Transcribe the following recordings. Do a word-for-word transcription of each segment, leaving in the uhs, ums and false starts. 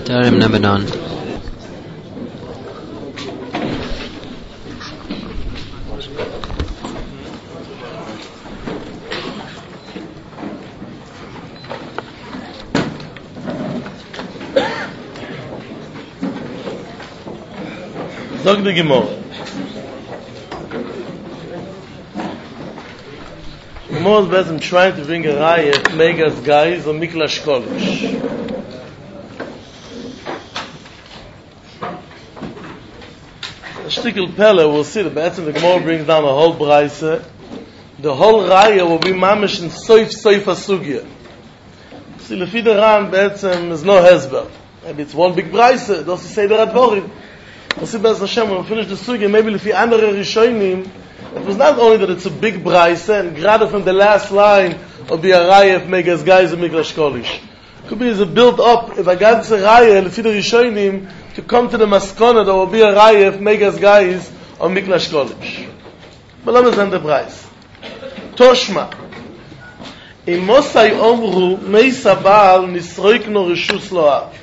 Tarim Nebenon. Sag die Gemor. Gemor is basically trying to bring a Reihe Megas guys on Mikla Shkolish. A shtickle Pelle, we'll see that basically the Gemor brings down a whole Braise. The whole Reihe will be mamish in Soif Soif Asugya. See, Lefi the Ran, basically, is no Hezber. Maybe it's one big Braise, does he say the Radvorim? We'll see Be'ez Hashem, when we finish the Sugya, maybe Lefi andere Rishonim, it was not only that it's a big Braise, and gerade from the last line of the Arayah of Megas Guys and Mikla Shkolish. Could be as a build up, if a ganze Arayah, Lefi the Rishonim, to come to the Maskona, there will be a Arayah of Megas Guys on Mikla Shkolish. But let me send the Braise. Toshma. Im Mosai Omru, Meisa Baal, Nisroikno Rishus Loav.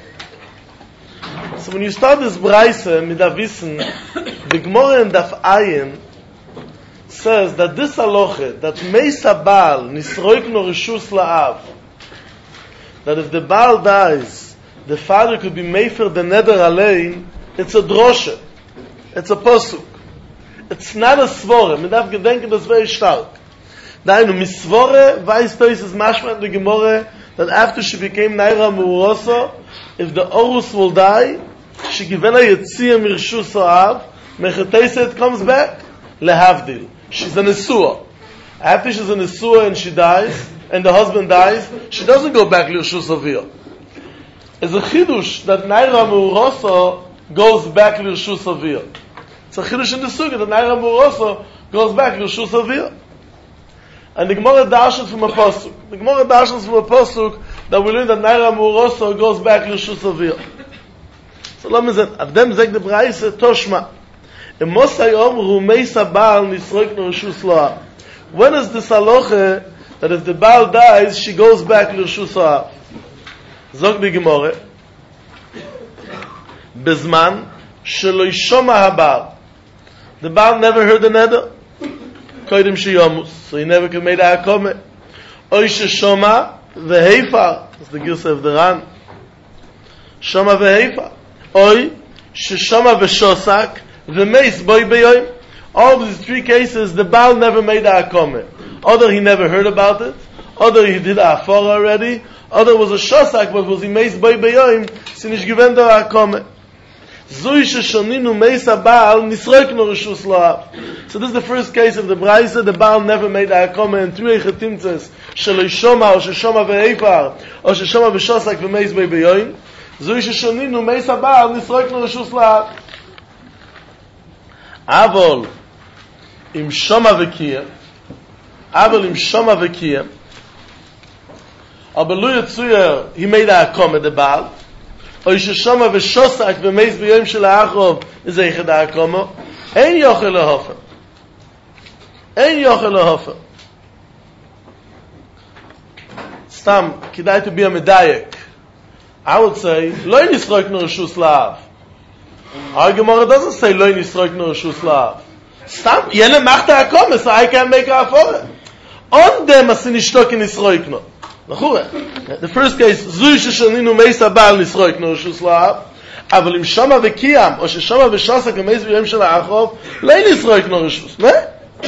So when you start this Braise, mida wissen, the Gemara in Daf Ayin says that this halacha, that Meisa Baal Nisroikno Rishus La'av, that if the Baal dies, the father could be mefer the neder alein, it's a droshe, it's a posuk. It's not a svore, midaf gedenken das very stark. Dainu, misvore, weiß tois is mashma in the Gemara, that after she became Naira Muroso, if the Orus will die, she given a Yetziyah Mirshus Oav, Mechetesa, it comes back, Lehavdil. She's a Nesua. After she's a Nesua and she dies, and the husband dies, she doesn't go back Lirshus Aviyah. It's a Chidush that Naira Muroso goes back Lirshus Aviyah. It's a Chidush in the Suga that Naira Muroso goes back Lirshus Aviyah. And the Gemara dashes from a pasuk. The Gemara dashes from a pasuk that we learn that Naira Muroso goes back to Shus Aviyah. So let me say, Avdem zeg the Braise Toshma. Im Mosai Omru Meisa Baal Nisroikno Rishus Loav. When is this halacha that if the Baal dies, she goes back to Rishus Loav? Zog the Gemara. Bezman shelo yishoma haBaal. The Baal never heard the neder. Koidim sheyomus, so he never could make a hakome. Oy sheshoma vehefar, that's the Gilsa of the Ran. Shoma vehefar. Oy sheshoma veshosak vemeis boy beyoim. All of these three cases, the Baal never made a hakome. Other he never heard about it. Other he did a afar already. Other was a shosak, but was he meis boy beyoim, sinish given the hakome. So this is the first case of the Braise. The Baal never made a hakome in three chetimtzes. Shelo yishoma, or sheshoma ve'efar, or sheshoma v'shosak v'meis be'beyoim. So this is shoninu meisa Baal nisroikno rishus la'av. Avol im shoma v'kiyem, avol im shoma v'kiyem. Aber lo yitzuyer, he made a hakome the Baal. Oy sheshama v'shosak v'meis b'yom shel ha'achov is a yichad ha'akomo. Ein yochel lehofer. Ein yochel lehofer. Stam, kidai to be a medayek. I would say, lo nisroik no rishus la'av. Our Gemara doesn't say, lo nisroik no rishus la'av. Stam, yene macht ha'akomo, so I can make a ha'afore. On dem asin ishtok in nisroik no. The first case, Zui sheshaninu meisa Baal nisroik no rishus la'av, אבל אם שמה וקיים, או ששמה ושוסק ומייס ביום של האחרוב, לא nisroik no rishus, ne?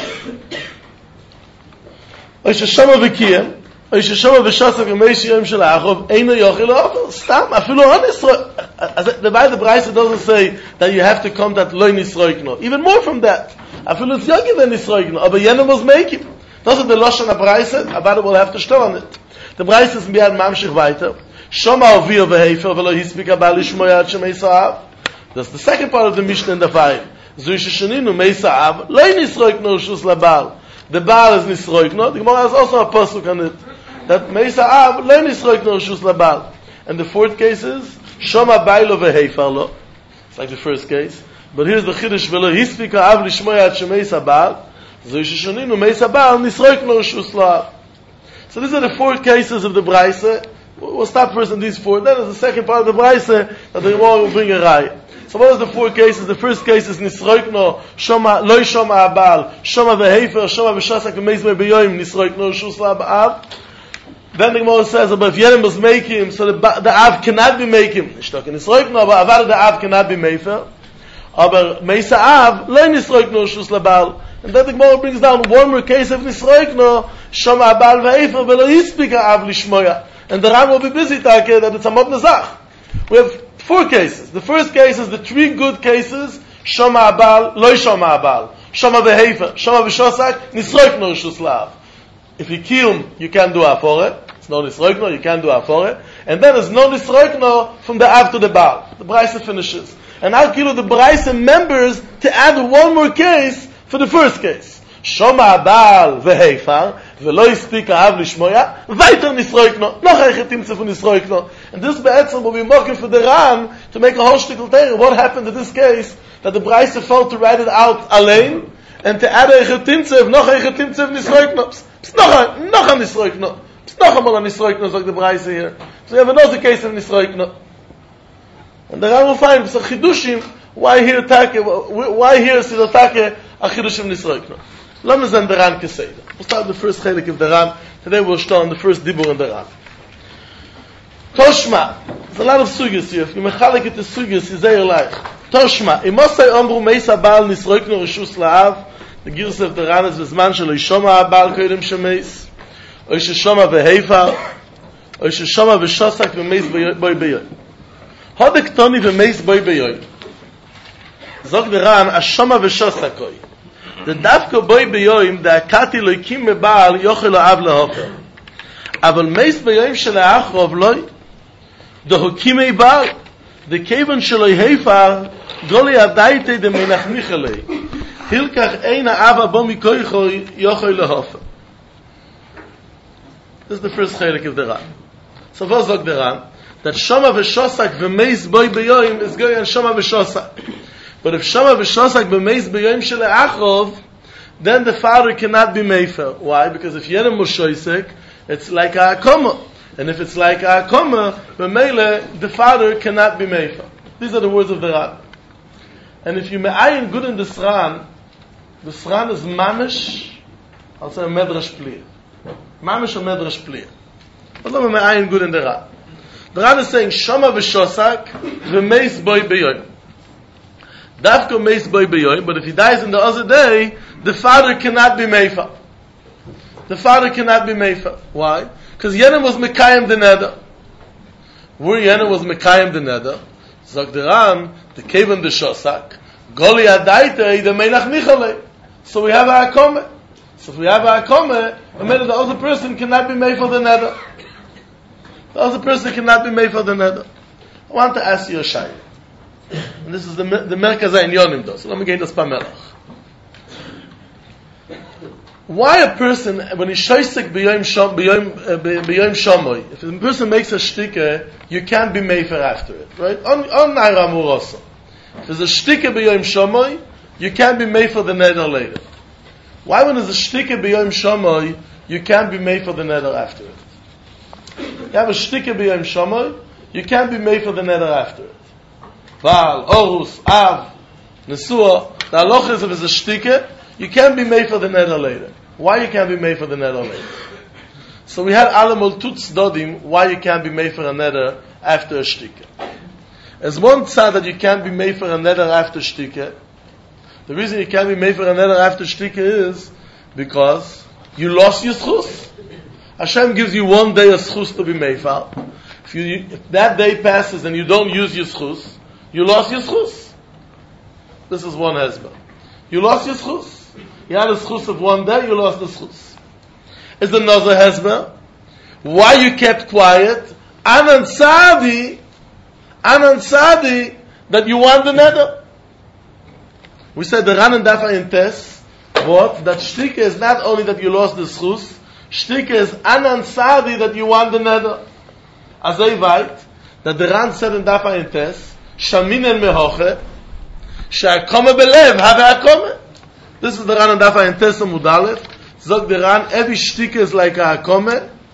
או ששמה וקיים, או ששמה ושוסק ומייס ביום של האחרוב, אינו יוכל לאופר, סתם, אפילו לא nisroik. The Bible, the Braise doesn't say that you have to come that lo nisroik no. Even more from that. אפילו it's younger than nisroik no, aber jenem was making. Das ist der Losch an der Braise, aber it will have to stop on it. The Braise is beyond mamshich weiter. Shoma aviyah vehefer velo hispika bal lishmoya ad shemeisav. That's the second part of the Mishnah in the five. Zui sheshaninu meisav lo nisroik no rishus labal. The Baal is nisroik no. The Gemara has also a pasuk on it that meisav lo nisroik no rishus labal. And the fourth case is shoma bailo vehefer lo. It's like the first case. But here's the chiddush velo hispika av lishmoya ad shemeisav. Zui sheshaninu meisav nisroik no rishus labal. So these are the four cases of the Braise We'll stop first on these four. Then there's the second part of the Braise that the Gemara will bring a Raya. So what is the four cases? The first case is Nisroikno, Shoma, Loi Shoma Abal, Shoma Vehefer, Shoma Veshasak, Vemeis Beyoim, Nisroikno, Shusla Ba'av. Then the Gemara says, but if Yerim was making, so the, the Av cannot be making. Nishtok, Nisroikno, but Avar the Av cannot be Mefer. Aber Meisa Av, Loi Nisroikno, Shusla Ba'al. And then the Gemara brings down one more case of Nisroikno, Shoma Abal Vehefer, Velo Yispika Av Lishmoya. And the Ram will be busy talking that it's a Mod Nazach. We have four cases. The first case is the three good cases, Shoma Abal, Loi Shoma Abal, Shoma Vehefer, Shoma Veshosak, Nisroikno Shuslav. If you kill him, you can't do Afore. It's no Nisroikno, you can't do Afore. And then there's no Nisroikno from the Av to the Baal. The Braise finishes. And I'll kill the Braise members to add one more case for the first case. Shoma Abal Vehefer, Velo Yispika Av Lishmoya, Weiter Nisroikno, noch ein Chetimtze von Nisroikno. And this be'etzem will be mocking for the Ran to make a whole shtickle teir. What happened in this case? That the Braise felt to write it out alone, and to add a Chetimtze, noch ein Chetimtze of Nisroikno. It's noch ein, noch ein Nisroikno. It's noch einmal a Nisroikno, like the Braise here. So you have another case of Nisroikno. And the Ran will find, so Chidushim, why here take, why here is it take a Chidushim Nisroikno? Let me send the Ran Keseda. We'll start the first chelik of the Ran. Today we'll start on the first dibur in the Ran. Toshma. There's a lot of sugyas here. If you mechalik it to sugyas, is there like Toshma. Imosay omru meisa baal nisroikno reshus la'av. The girs of the Ran is v'zman shelo yishoma baal koydem shemeis. Oy sheshoma v'heifar. Oy sheshoma v'shosak v'meis boy beyoy. Hodek toni v'meis boy beyoy. Zog the Ran, ashoma v'shosak koy. The dafko boy beyoim, the akati loikim mebaal, yochel ha'av lehofer. Aval meis beyoim shel ha'achrov loy, the hokimei baal, the kevan sheloi heifar, goli adaite de menach michalei. Hilkach ein ha'av abo mikoicho, yochel lehofer. This is the first chelik of the Ran. So what zog the Ran? That shoma v'shosak v'meis boy beyoim is going on shoma v'shosak. But if Shama v'shosak b'meis b'yoyim shel ha'achrov, then the father cannot be mefer. Why? Because if Yerim was shoisek, it's like a akoma. And if it's like a akoma, b'meile, the father cannot be mefer. These are the words of the Ran. And if you me'ayin good in the Sran, the Sran is mamish, I'll say medrash pliya. Mamish or medrash pliya. But let me me'ayin good in the Ran. The Ran is saying, Shama v'shosak v'meis boy b'yoyim. Dafko meis boy beyoy, but if he dies in the other day, the father cannot be meifa. The father cannot be meifa. Why? Because Yenim was mekayim the neder. Where Yenim was mekayim the neder, Zog the Ran, the kevan the shosak, goli adaita the melach michalei. So we have a akome. So if we have a akome, I mean the other person cannot be meifa the neder. The other person cannot be meifa the neder. I want to ask you a shayla. And this is the the Merkaz Yonim though. So let me get this Pamelach. Why a person when he shoysek b'yom shom b'yom b'yom shomoy, if a person makes a shtika, you can't be mefer after it, right? On on Naira Murosa. If there's a shtika b'yom shomoy, you can't be mefer the neder later. Why when there's a shtika b'yom shomoy, you can't be mefer the neder after it? You have a shtika b'yom shomoy, you can't be mefer the neder after it. Val, Orus, Av, Nesua, the halacha is if it's a shtika, you can't be made for the neder later. Why you can't be made for the neder later? So we had alamol tutz dodim, why you can't be made for a neder after a shtika. As one tzad that you can't be made for a neder after shtika, the reason you can't be made for a neder after shtika is because you lost your schus. Hashem gives you one day of schus to be made for. If, you, if that day passes and you don't use your schus, you lost your schus. This is one hezbollah. You lost your schus. You had a schus of one day, you lost the schus. Is another hezbollah. Why you kept quiet? Anan Sadi, Anan Sadi, that you want the neder. We said the Ran and Dafa in Tes, what? That shtika is not only that you lost the schus, shtika is Anan Sadi that you want the neder. As I write, that the Ran said in Dafa in Tes, Shaminen mehoche, she'akome belev, have akome. This is the Ran and Dafa in Tes Mudalef. Zog the Ran, every shtika is like a akome.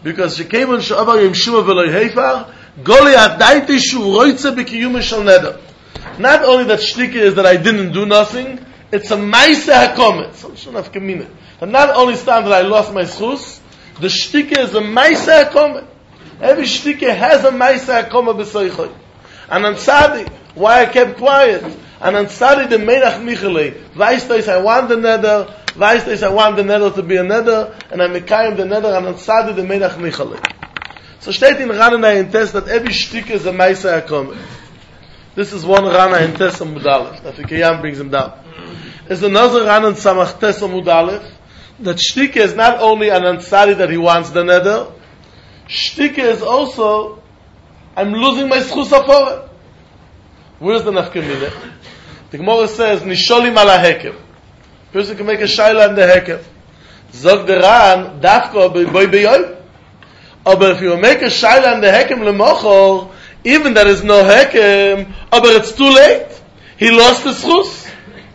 because she came on Sha'avar Yom Shua V'Loi Heifar, Goli Adaiti Shu Roitze B'Kiyum Shal Neder. Not only that shtika is that I didn't do nothing, it's a Maisa HaKomet. So it's not Kamina. And not only stand that I lost my schus, the shtika is a Maisa HaKomet. Every shtika has a Maisa HaKomet B'Soichoi. And on Tzadi, why I kept quiet. And on Tzadi the Menach Michalei, Vaistais I want the neder, Vaistais I want the neder to be a neder, and I mekayim the neder, and on Tzadi the Menach Michalei. So steht in Rana in test that every shtika is a Maisa HaKomet. This is one Rana in Tess Amud Aleph, that the Kiyam brings him down. There's another Rana in Samach Tess Amud Aleph, that shtika is not only an ansari that he wants the neder, shtika is also, I'm losing my schus afore. Where's the nafkamina? The Gemara says, Nisholim ala hekev. Person can make a shayla in the hekev. Zog the Ran, dafko boi beyoy. But if you make a shayla in the hekev lemochor, even there is no hekem, but it's too late. He lost his schus.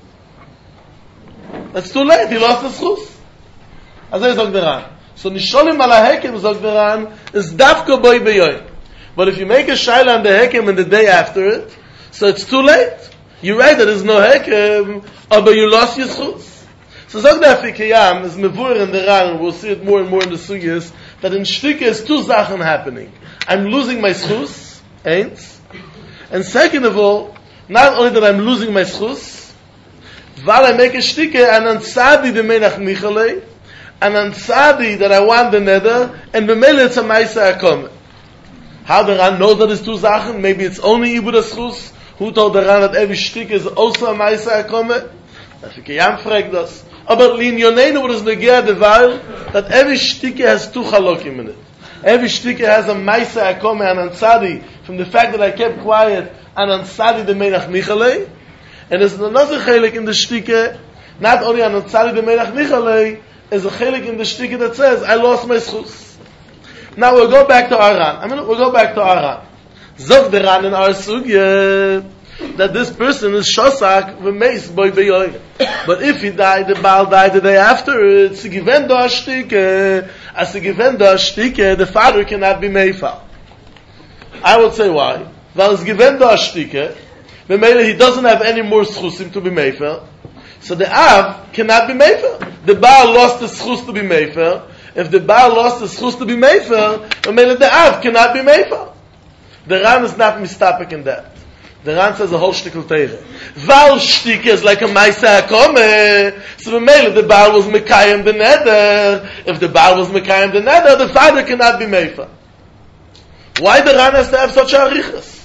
It's too late. He lost his schus. As I zog the Ran. So Nisholim ala hekem, zog the Ran, is dafko boi beyoy. But if you make a shayla on the hekem in the day after it, so it's too late. You're right, there is no hekem, but you lost your schus. So Zog der Fikayam is mevur in the Ran, and we'll see it more and more in the Sugyas, that in Shtika is two Sachen happening. I'm losing my schus, ain't. And second of all, not only that I'm losing my schus, while I make a Shtika, and on Tzadi the Menach Michalei, and on Tzadi that I want the neder, and b'mele it's a Maisa HaKomet. How the Ran knows that it's two Sachen? Maybe it's only Ibud HaSchus. Who told the Ran that every shtik is also a Maisa HaKomet? That's the Kiyam fragt das. Aber Lin Yoneinu what is the Gea Deval, that every shtik has two Chalokim in it. Every shtik has a Maisa HaKomet and Ansadi, from the fact that I kept quiet, and Ansadi the Menach Michalei. And there's another Chelik in the shtik, not only on Ansadi the Menach Michalei, is a Chelik in the shtik that says, I lost my schus. Now we'll go back to our Ran. I mean, we'll go back to our Ran. Zog the Ran in our Sugya that this person is Shosak v'meis boy beyoy. But if he died, the Baal died the day after, it's a given do ashtike. As a given do ashtike, the father cannot be meifal. I would say why. Well, it's given do ashtike. B'meila he doesn't have any more schusim to be meifal. So the Av cannot be meifal. The Baal lost the schus to be meifal. If the Baal lost the schus to be meifal, b'meila the Av cannot be meifal. The Ran is not mistapik in that. The Ran says a whole shtickle teire. Val shtik is like a Maisa HaKomet. So the the Baal was Mekayim the neder. If the Baal was Mekayim the neder, the father cannot be Meifa. Why the Ran has to have such a arichas?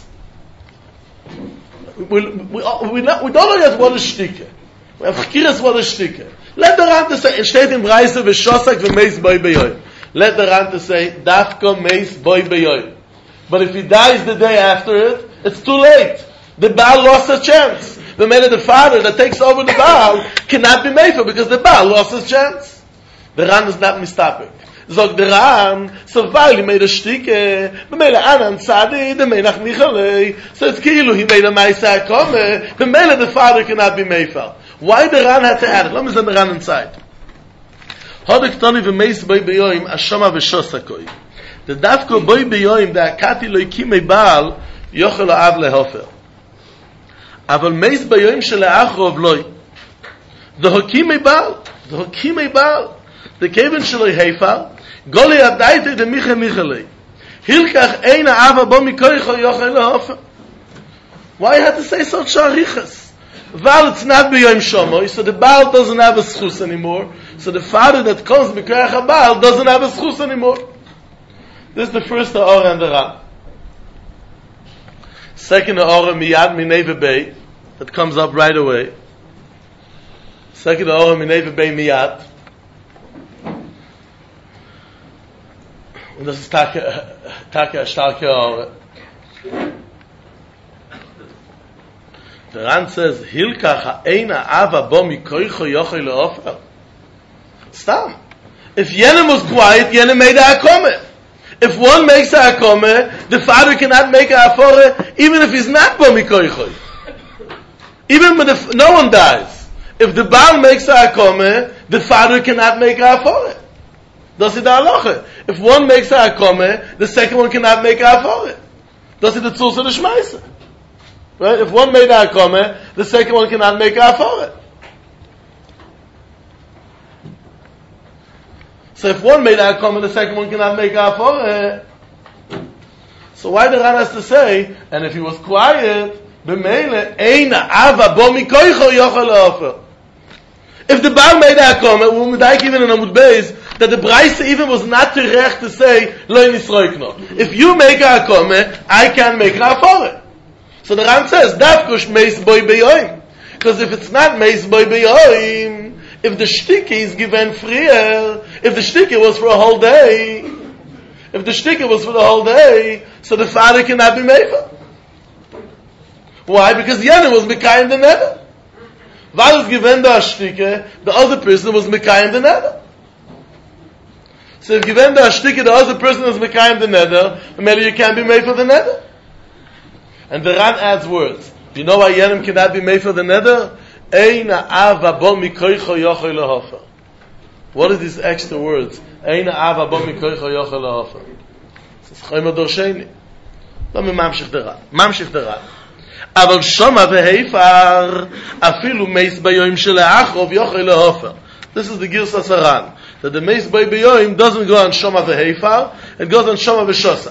We, we, we, not, we don't know yet what is shtikke. We have chikiras what is shtikke. Let the Ran to say, it steht in Breise, v'shosak v'meis boi beyoy. Let the Ran to say, dafko meis boi beyoy. But if he dies the day after it, it's too late. The Baal lost his chance. The man of the father that takes over the Baal cannot be made for because the Baal lost his chance. The Ran is not mistapik. Zog the Ran, so while he made a shtike, the Mele Anan Tzadi, the Menach Michalei, so it's Kilu, he made a Maisa HaKomet, the Mele the father cannot be made for. Why the Ran had to add it? Let me send the Ran inside. Hodek Toni v'meis boi beyoim, ashama v'shosakoi. The dafko boy beyoim da akati lo ikimei baal yochel ha'av lehofer. Aval meis beyoim shel ha'achrov loy. The hokimei baal, the hokimei baal, the kevin sheloi heifar, goli adaite de miche michelei. Hilkach ein ha'ava bo mikoicho yochel lehofer. Why you have to say such sharichas? Val it's not beyoim shomoy, so the baal doesn't have a schus anymore. So the father that comes b'koyach ha'baal doesn't have a schus anymore. This is the first Ha'ora and the Ran. Second Ha'ora, Miyad Mineva Bey, that comes up right away. Second Ha'ora, Mineva Bey Miyad. And this is Taka, Taka Ashtarke Ha'ora. The Ran says, Hilkach ha'eina ava bo mikoicho yochoi le'ofer. Stam. If Yenem was quiet, Yenem made a HaKomet. If one makes a hakome, the father cannot make a afore, even if he's not bo mikoichoi. Even when the, no one dies. If the Baal makes a hakome, the father cannot make a afore. Das ist der Halacha. If one makes a hakome, the second one cannot make a hafore. Das ist der Zuz of the Shmeisa. Right? If one made a hakome, the second one cannot make a hafore. So if one made a hakome, the second one cannot make a hafore. So why the Ran has to say, and if he was quiet, b'meile eina ava bo mikoicho yochel lehofer. If the Baal made a hakome, we will medayik even in Amud Beis, that the Braise even was not terecht to say, lo nisroikno. If you make a hakome, I can make a hafore. So the Ran says, dafkush meis boi beyoim. Because if it's not meis boi beyoim, if the shtike is given freer, if the shtike was for a whole day, if the shtike was for the whole day, so the father cannot be meifa. Why? Because Yenim was mekayim the neder. While it's given the shtike, the other person was mekayim the neder. So if given the shtike, the other person was mekayim the neder, maybe you can't be meifa the neder. And the Ran adds words. You know why Yenim cannot be meifa the neder? Eina ava bo mikoicho yochel lehofer. What are these extra words? Eina ava bo mikoicho yochel lehofer. It's chayma dorsheni. לא ממשיך דרן. ממשיך דרן. אבל שומע והיפר אפילו מייס ביום של האחרוב יוכל להופר. This is the Girsa Saran. That the meis by Beyoim doesn't go on Shoma v'Heifar, it goes on Shoma v'Shosak.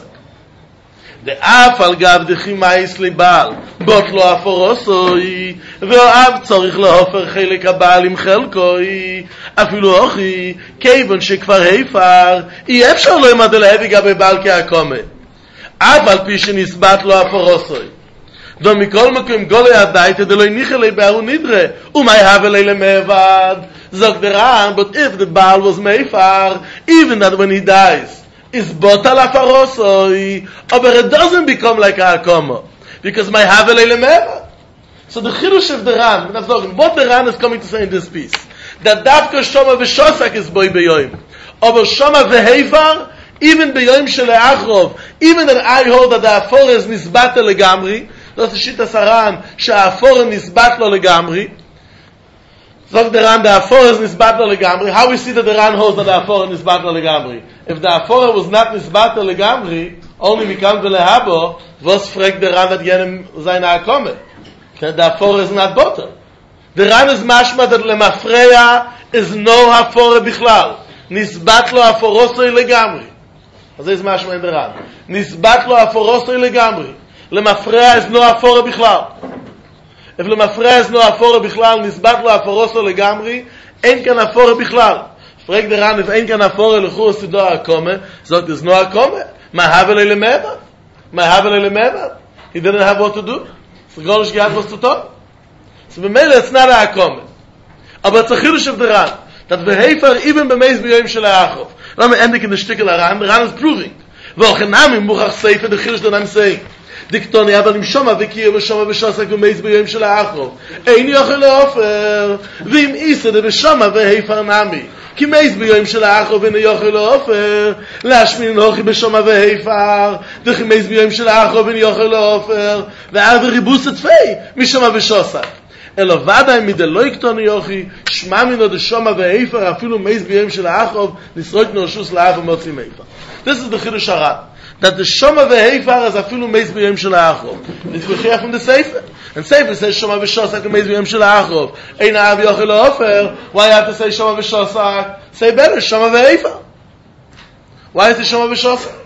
The Afal gav dechi ma'is libal, bot lo aforosoi, ve'oav tzorich lehofer chelik habal im chelkoi, afilu ochi, kevon shekvar Heifar, אי אפשר לא ימד להביא גבי בעל כהקומה. אף על פי שנסבת לו הפורוסוי. דו מכל מקום גולי הביתה דלוי ניחלי בארו נדרה, ומי הבלי למעבד. Zog the Ran, but if the Baal was meifar, even that when he dies, is botal afarosoi, but it doesn't become like a hakoma, because my havelei lemevar. So the chidush of the Ran, what the Ran is coming to say in this piece, that dafka shoma v'shosak is boi beyoim, aber shoma v'heifar, even beyoim shel achrov, even that I hold that the afor is nisbat legamri, that's the shita saran, she'afor nisbat lo legamri. Zog the Ran, the Afora is nisbat lo legamri. How we see that the Ran holds that the Afora is nisbat lo legamri? If the Afora was not nisbat lo legamri, only mikam velehabo, was fragt the Ran that jenem seine Akome. The Afora is not botter. The Ran is mashma that lemafreya is no Afora bichlal. Nisbat lo Aforosoi legamri. Das ist mashma in the Ran. Nisbat lo Aforosoi legamri. Lemafreya is no Afora bichlal. If le mafreya is no afore bichlal, nisbat lo aforoso legamri, ein kan afore bichlal. Frag der Ran, if ein kan afore lechus to do akome, sagt es no akome. Ma havele le meva? Ma havele le meva? He didn't have what to do. So gonish gehad was to talk. So b'meile it's not a akome. Aber it's a chidush of the Ran, that behefer even b'meis b'yoyim shel ha'achov. Let me end it in the shtickle Ran, the Ran is proving. V'ochenamim muchach seifer, the chidush that I'm saying. דיקטוני אבל עם שומע וקיר ושומע ושוסק ומייס ביום של האחרוב אין יוכל להופר ואם איסה דה בשומע והיפר נמי כי מייס ביום של האחרוב אין יוכל להופר להשמין נוחי בשומע והיפר וכי מייס ביום של האחרוב אין יוכל להופר ועבר ריבוס התפי משומע ושוסק אלא ודאי מדלוי קטוני יוחי שמע מינו דה שומע והיפר אפילו מייס ביום של האחרוב נסרוק נורשוס לאף ומוציא מהיפר. This is the Chidush Haran. That the Shoma v'Heifar is afilu meis b'yom shel ha'achov. It's b'chiyah from the Sefer. And Sefer says Shoma v'Shosak meis b'yom shel ha'achov. Ein ha'av yochel ha'ofer. Why you have to say Shoma v'Shosak? Say better, Shoma v'Heifar. Why is it Shoma v'Shosak?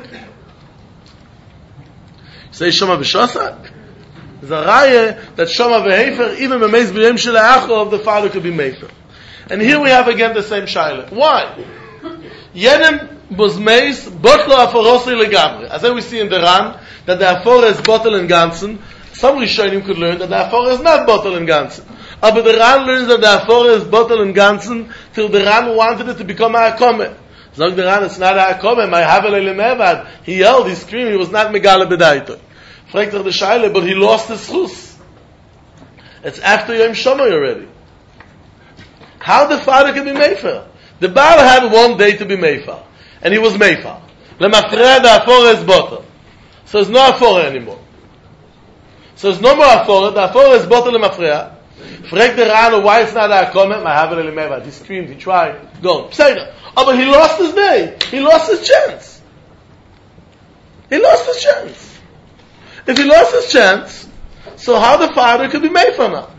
Say Shoma v'Shosak? There's a raya that Shoma v'Heifar, even meis b'yom shel ha'achov, the father could be meifer. And here we have again the same shaila. Why? Yenem was meis botlo aforosoi legamri. As we see in the Ran, that the afora is bottle and ganzen. Some Rishonim could learn that the afora is not bottle and ganzen. But the Ran learns that the afora is bottle and ganzen till the Ran wanted it to become a hakome. Zog the Ran, it's not a hakome. My havelei lemevad. He yelled, he screamed, he was not megala bedaito. Fragt er the shaila, but he lost his chus. It's after Yom Shomai already. How the father can be meifer? The Baal had one day to be meifer. And he was meifar. Lemafreya the afora is bottle. So there's no afora anymore. So there's no more afora. The afora is bottle lemafreya. Frag the Ran, why it's not a comment? My Havel Elimevad. He screamed, he tried. Go. Pseudo. Oh, but he lost his day. He lost his chance. He lost his chance. If he lost his chance, so how the father could be made for now?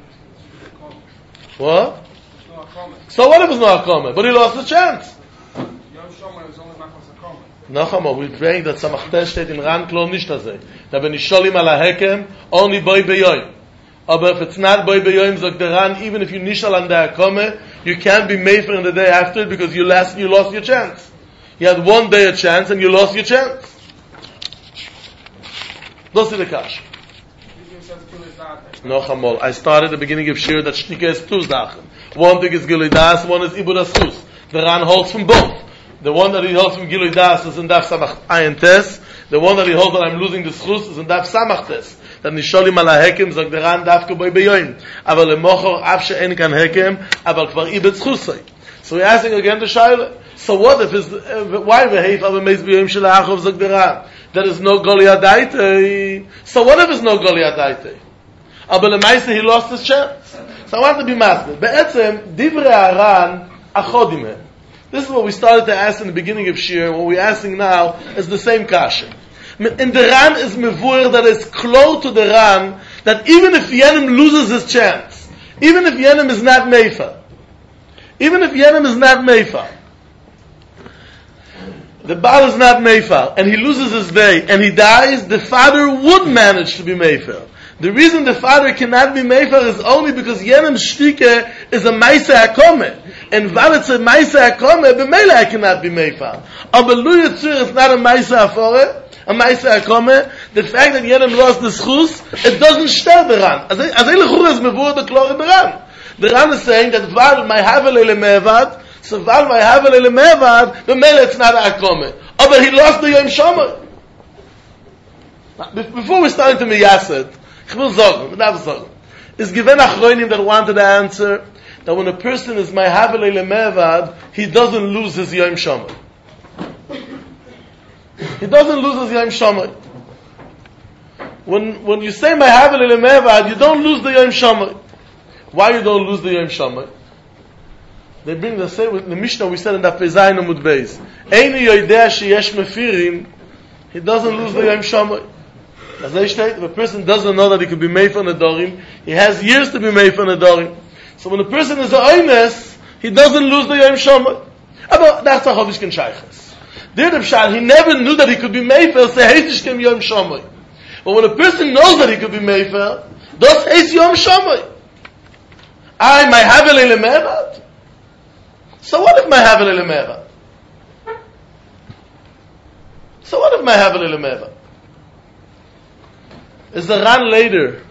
What? So what if it's not a comment? But he lost his chance. Nachama, we bring that Samachtes steht in Ran Klo nicht das. Da bin ich Sholim ala Hekem, only boy beyoim. Aber if it's not boy beyoim, sagt der Ran, even if you nishal an der Komme, you can't be made for in the day after it because you lost, you lost your chance. You had one day a chance and you lost your chance. Das ist the Kash. Nachama, I started at the beginning of Shir that Shtike is two Sachen. One thing is Gilui Das, one is Ibur Asus. The Ran holds from both. The one that he holds from Gilui Das is in Daf Samach Ayin Tes. The one that he holds that I'm losing the Schus is in Daf Samach Tes. That Nisholim ala Hekem sagt der Ran Dafke boi beyoim. Aber lemochor af she'en kan Hekem, aber kvar ibet Schusay. So we're asking again the Shaila. So what if his, uh, why veheif aber meis beyoim shel Achov sagt der Ran? There is no Goliath Daite. So what if it's no Goliath Daite? Aber lemaise he lost his chance. So I want to be master. Be'etzem, divrei Aran achodim hem. This is what we started to ask in the beginning of Shir. What we're asking now is the same kasha. In the Ran is mevur that is close to the Ran that even if Yenim loses his chance, even if Yenim is not Meifa, even if Yenim is not Meifa, the Baal is not Meifa, and he loses his day, and he dies, the father would manage to be Meifa. The reason the father cannot be Meifa is only because Yenim Shtike is a Maisa HaKomeh. And while it's a Maisa HaKomeh, b'meila I cannot be Meifa. Aber Lu Yitzur is not a Maisa HaForeh, a Maisa HaKomeh. The fact that Yenim lost the Schus, it doesn't stir the Ran. As a lechur is mevur the klor in the Ran. The Ran is saying that while my Havel ele mevad, so while my Havel ele mevad, b'meila it's not a HaKomeh. Aber he lost the Yom Shomer. Before we start into Miyased, ich will sagen, ich darf sagen, it's given Achroinim that wanted to answer that when a person is my Havel ele mevad, he doesn't lose his Yom Shomer. He doesn't lose his Yom Shomer. When when you say my Havel ele mevad, you don't lose the Yom Shomer. Why you don't lose the Yom Shomer? They bring the same with the Mishnah we said in the Pezayin Amud Beis. Eini yoidea sheyesh mefirim. He doesn't lose the Yom Shomer. As they state, if a person doesn't know that he could be made for Nedarim, he has years to be made for Nedarim. So when a person is a oines, he doesn't lose the Yom Shomer. Aber that's a Chavishkin Shaychas. There the Pshat, he never knew that he could be made for, so heitishkem Yom Shomer. But when a person knows that he could be made for, does heis Yom Shomer. I, my Havel ele mevad? So what if my Havel ele mevad? So what if my Havel ele mevad? Is the Ran later?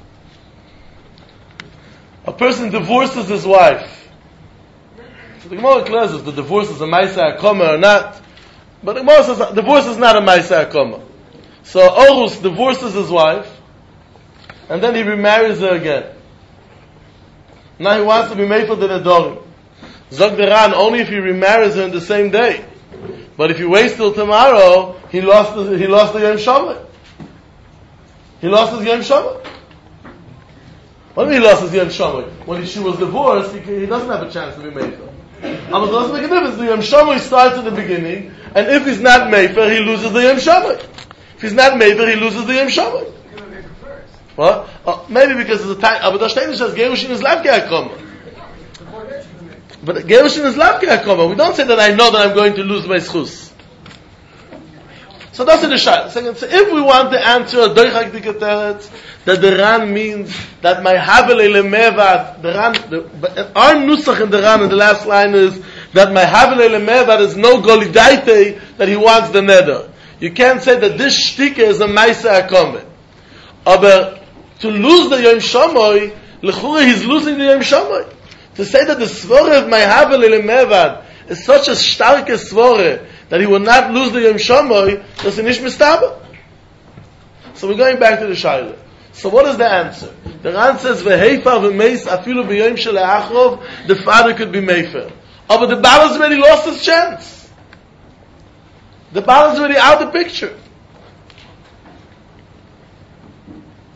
A person divorces his wife. So the Gemara declares if the divorce is a Maisa HaKomeh or not. But the Gemara says divorce is not a Maisa HaKomeh. So Orus divorces his wife, and then he remarries her again. Now he wants to be made for the Nedarim. Zog the Ran, only if he remarries her in the same day. But if he waits till tomorrow, he lost the, he lost the Yom Shomer. He lost his Yom Shomer. What do you mean he lost his Yom Shomer? When she was divorced, he, he doesn't have a chance to be made for. But it doesn't make a difference. The Yom Shomer starts at the beginning, and if he's not made for, he loses the Yom Shomer. If he's not made for, he loses the Yom Shomer. What? Oh, maybe because it's a time. Aber da steht nicht, dass Gerushin is Lavke HaKomeh. But Gerushin is Lavke HaKomeh. We don't say that I know that I'm going to lose my schus. So that's in the shayla. So if we want to answer a doichak dikateret, that the Ran means that my Havel ele mevad, the Ran, the, our nusach in the Ran in the last line is that my Havel ele mevad is no golidaite, that he wants the neder. You can't say that this shtika is a Maisa HaKomeh. Aber to lose the Yom Shomer, lechura he's losing the Yom Shomer. To say that the svore of my Havel ele mevad is such a starke svore that he will not lose the Yom Shomer, does he nish mistaba? So we're going back to the Shaila. So what is the answer? The Ran says, "V'heifa v'meis afilu b'yom shel Achov," the father could be meifer. Oh, but the Baal has already lost his chance. The Baal is already out of the picture.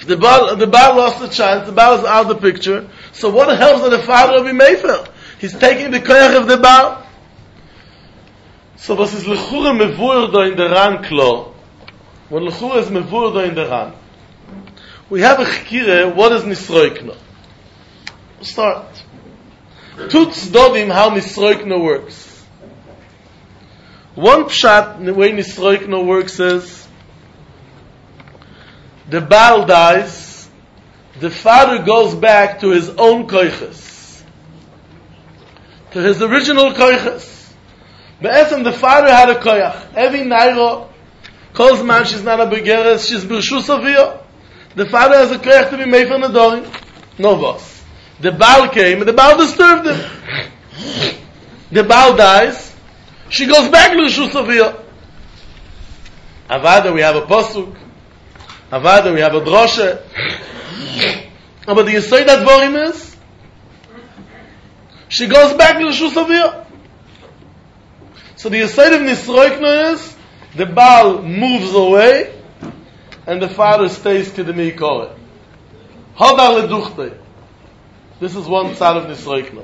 The Baal, the Baal lost the chance, the Baal is out of the picture. So what helps that the father of Mefer? He's taking the koyach of the Baal. So was is lechura mevur do in the ran klo? When lechura is mevur do in the ran. We have a chkire, what is nisroikno? We'll start. Two tzdodim how nisroikno works. One pshat, the way nisroikno works is, the Baal dies, the father goes back to his own koiches, to his original koiches. Be'etzem, the father had a koyach. Every nairo, calls man, she's not a begeres, she's b'rshus aviyah. The father has a koyach to be made for Nadorim. No boss. The Baal came, and the Baal disturbed him. The Baal dies, she goes back to b'rshus aviyah. Avada, we have a posuk. Avada, we have a droshe. But the Yesod Advorim is, she goes back to b'rshus aviyah. So the Yesod of Nisroikno is, the Baal moves away, and the father stays Kedemi Koreh. Hodar leduchte. This is one side of Nisroikno.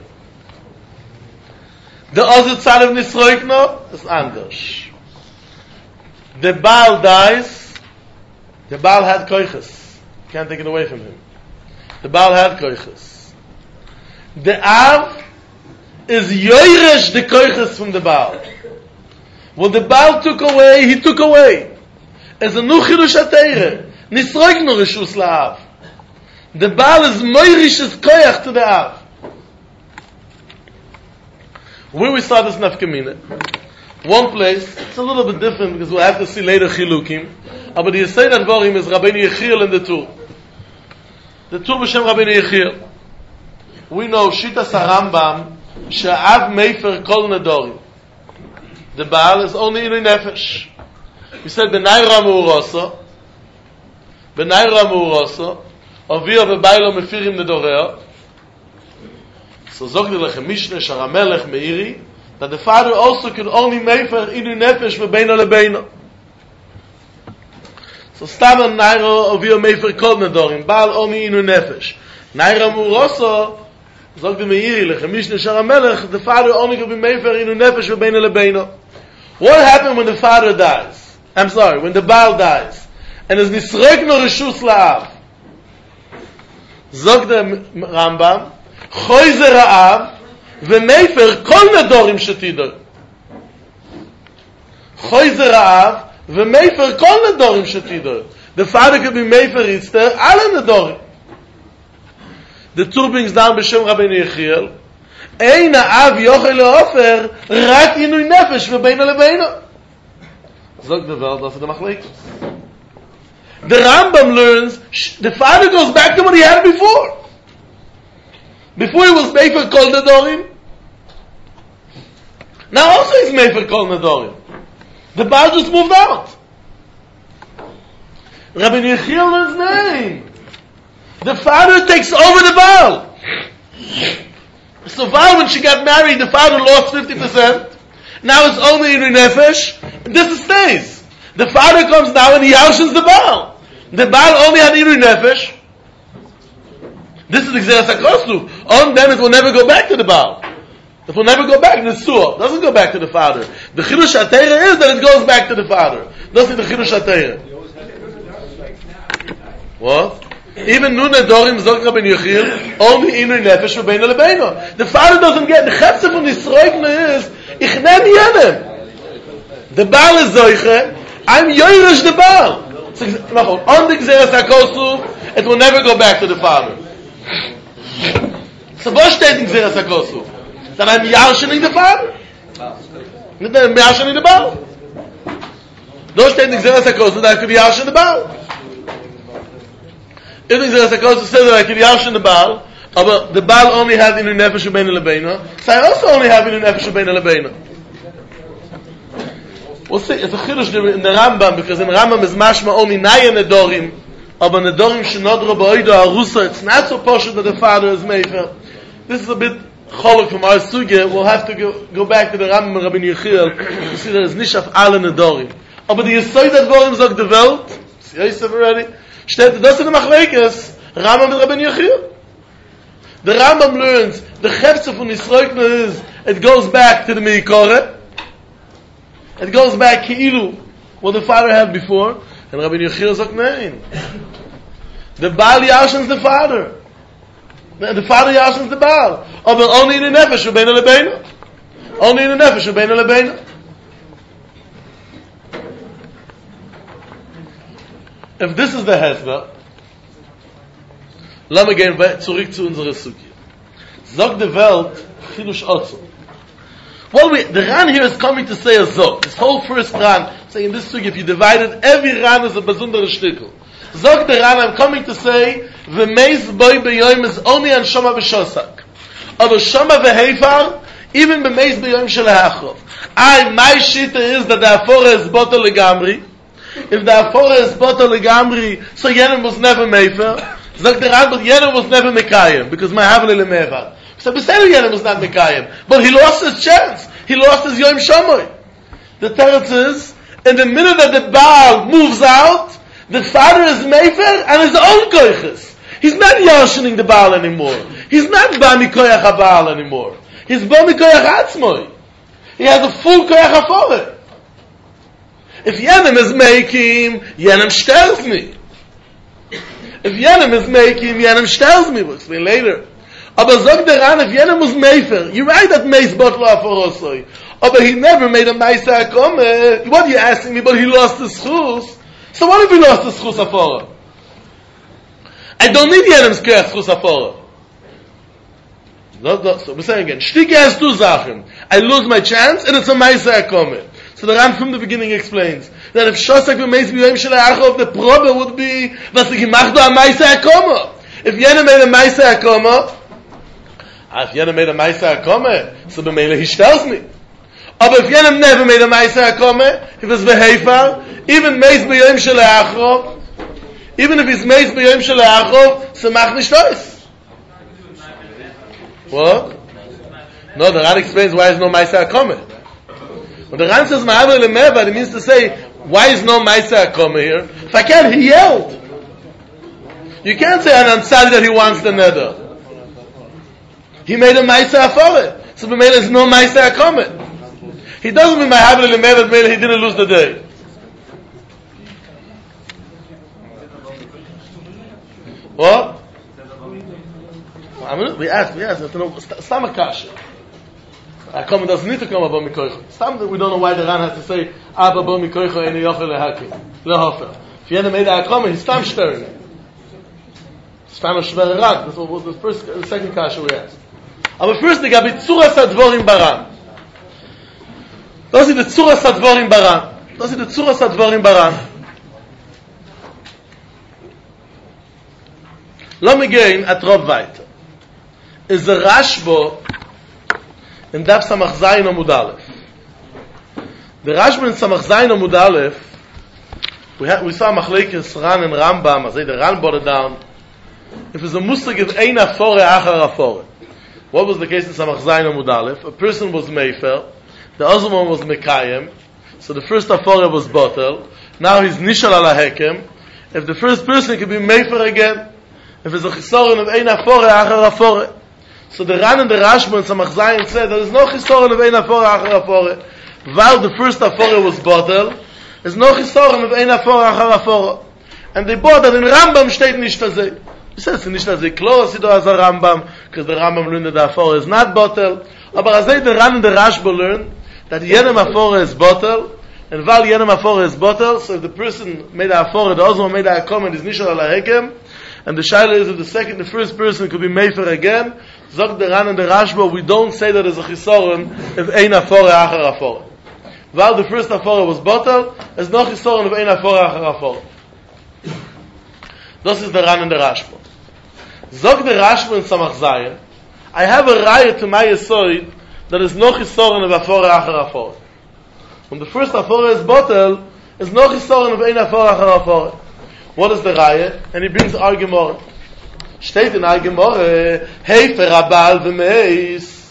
The other side of Nisroikno is anders. The Baal dies, the Baal had koiches. Can't take it away from him. The Baal had koiches. The Av is yoyresh the koiches from the Baal. When the Baal took away, he took away. As a nuchirush atayre, nisroikno reshus la'av. The Baal is moirish's koyach to the Av. Where we saw this nafkamina? One place, it's a little bit different because we'll have to see later chilukim. But the Yesod Advorim is Rabbeinu Yechiel in the Tur. The Tur b'shem Rabbeinu Yechiel. We know Shitas HaRambam she'av mefer kol nadorim. The Baal is only Inui Nefesh. We said, B'nai Ramu Uroso, B'nai Ramu Uroso, Ovio v'baylo mefirim nedoreo. So zog the lechem Mishneh Sharamelech Meiri, that the father also could only mefer Inui Nefesh v'beino lebeino. So Stam Nairo Ovio mefer kol nadorim, Baal only Inui Nefesh. Nai Ramu Uroso, zog the Meiri lechem Mishneh Sharamelech, the father only could be mefer Inui Nefesh v'beino lebeino. What happened when the father dies? I'm sorry, when the Baal dies. And is nisroikno reshus la'av. Zog the Rambam, choyze ra'av, v'mefer kol nadorim shetidor. Choyze ra'av, v'mefer kol nadorim shetidor. The father could be mefer itzter, alle nadorim. The Tur brings down b'shem Rabbeinu Yechiel, Ein ha'av yochel le'ofer, rak inui nefesh v'beino lebeino. Zog the Welt of the Machlekes. The Rambam learns, the father goes back to what he had before. Before he was mefer kol nadorim. Now also he's mefer kol nadorim. The Baal just moved out. Rabbeinu Yechiel learns name. The father takes over the Baal. So Val, when she got married, the father lost fifty percent. Now it's only in Nefesh. And this stays. The father comes now and he houses the Baal. The Baal only had Inu Nefesh. This is the Gzeras HaKoslu. On them it will never go back to the Baal. It will never go back to the Suah. It doesn't go back to the father. The Chidush HaTeirah is that it goes back to the father. Doesn't the Chidush HaTeirah. What? Even Nun Adorim Zog Rabbeinu Yechiel, only Inui Nefesh v'beino lebeino. The father doesn't get, the Chetze von Yisroikna is, Ich nem yenem. The Baal is Zoiche, I'm Yoirish the Baal. So, on the Gzeras HaKoslu, it will never go back to the father. So what steht in Gzeras HaKoslu? That I'm Yarshening the father? Not that I'm Yarshening the Baal. Don't steht in Gzeras HaKoslu that I could be Yarshening the Baal. If the Gzeras HaKoslu says that I could Yarshen the Baal, but the Baal only had Inu Nefesh v'beino lebeino, so I also only have Inu Nefesh v'beino lebeino. We'll see, it's a chidush in the Rambam, because in the Rambam is mashma only naya nedorim, but nedorim shenodro ba'oido arusa, it's not so poshut that the father is mefer. This is a bit cholok from our sugya. We'll have to go, go back to the Rambam and Rabbeinu Yechiel to see that it's nishaf alle nedorim. But the Yesod Advorim zog the Welt, see Yosef already, Steht, das in der Machlekes, Rambam mit Rabbeinu Yechiel. The Rambam learns, the Chefze von Yisroel is, it goes back to the Meikore. It goes back Ki'ilu, what the father had before. And Rabbeinu Yechiel sagt, nein. The Baal Yashin's the father. The, the father Yashin's the Baal. Oh, but only in the Nefesh, Rabbeinu Lebeinu. Only in the Nefesh, Rabbeinu Lebeinu. If this is the Hezbollah, lass mir gehen zurück zu unserer Suki. Zog the Welt, Chidush Otzo. Well, we, the Ran here is coming to say a Zog. This whole first Ran, saying in this Suki, if you divided, every Ran is a besondere Shtickl. Zog the Ran, I'm coming to say, V'meis boi beyoim is only on Shoma v'shosak. Aber Shoma v'heifar, even b'meis beyoim shel ha'achov. I, my shita is that the Afora is bottle legamri. If the Afora is bottle legamri, so Yenem was never mefer. Zog the Ran, but Yenem was never mekayim, because my havli lemevar. So Beseder Yenem was not mekayim, but he lost his chance. He lost his Yom Shomoy. The teretz is, in the minute that the Baal moves out, the father is mefer and his own koiches. He's not yashining the Baal anymore. He's not bami koyach ha-Baal anymore. He's bami koyach atzmoy. He has a full koyach ha-Foreh. If Yenem is making, Yenem stells me. If Yenem is making, Yenem stells me. We'll explain later. Aber zog der Ran, if Yenem was mefer, you're right that meis botlo aforosoi. But he never made a meisa akome. What are you asking me? But he lost his schus. So what if he lost his schus afora? I don't need Yenem's koyach schus afora. No, no, so we're saying again, Shtike has two Sachen. I lose my chance, and it's a meisa akome. So the Ran from the beginning explains that if Shosak v'meis b'yoyim shel ha'achov, the probe would be was he gemacht a meisa akome. If Yenem made a meisa akome, if Yenem made a meisa akome, so b'meila he tells me. Aber if Yenem never made a meisa akome, if it's v'heifar, even meis b'yoyim shel ha'achov, even if it's meis b'yoyim shel ha'achov, so mach nicht ois. What? No, the Ran explains why there's no meisa akome. When the Ran says ma'aver le'meva, it means to say, why is no meisa akome here? If I can't, he yelled. You can't say an ansari that he wants the neder. He made a meisa afore. So b'meila is no meisa akome. He doesn't mean ma'aver le'meva, b'meila he didn't lose the day. What? I mean, we asked, we asked, Stam Akasha. Akome doesn't need to come above Mikoicho. Stam, we don't know why the Ran has to say, Abba above Mikoicho, and Yochel lehakim. Lehofer. If you hadn't made a Akome, he's Stam Shtering. Stam Shver Ran. This was the first, the second Kasha we asked. Aber first, the Gabi Tzuras Advorim Baran. Das ist die Tzuras Advorim Baran. Das ist die Tzuras Advorim Baran. Lass mich gehen, at Rov weiter. Is a Rashbo in Daf Samach Zayin Amud Aleph. The Rashbo in Samach Zayin Amud Aleph, we, ha- we saw Machlekes Ran and Rambam, as they the Ran brought it down. If it's a Muslig is Ein Afore Achar Afore. What was the case in Samach Zayin Amud Aleph? A person was Mefer, the other one was Mekayim, so the first Afore was Botel, now he's Nishal Ala Hekem. If the first person could be Mefer again, if it's a Chisoron of Ein Afore Achar Afore. So the Ran and the Rashba and Samach Zayin said there is no Chisoron of Ein Afore Achar Afore. While the first Afore was Botel, there's no Chisoron of Ein Afore Achar Afore. And they bought that in Rambam steht nicht azay. He says nicht azay close to as a Rambam, because the Rambam learned that the Afore is not Botel. But as they the Ran and the Rashba learn that Yenem Afore is Botel, and while Yenem Afore is Botel, so if the person made a Afore, the other one made a comment, is Nishal Ala Hekem, and the Shaila is if the second, the first person could be Mefer again. Zog the Ran and the Rashba, we don't say that there's a Chisoron if Ein Afore Achar Afore. While the first Afore was Botel, there's no Chisoron if Ein Afore Achar Afore. This is the Ran and the Rashba. Zog the Rashba in Samach Zayin, I have a raya to my Yesoid that there's no Chisoron if Afore Achar Afore. When the first Afore is Botel, there's no Chisoron if Ein Afore Achar Afore. What is the raya? And he brings Ar Gemara. Steht in Ar Gemara, Heifer Abal v'meis.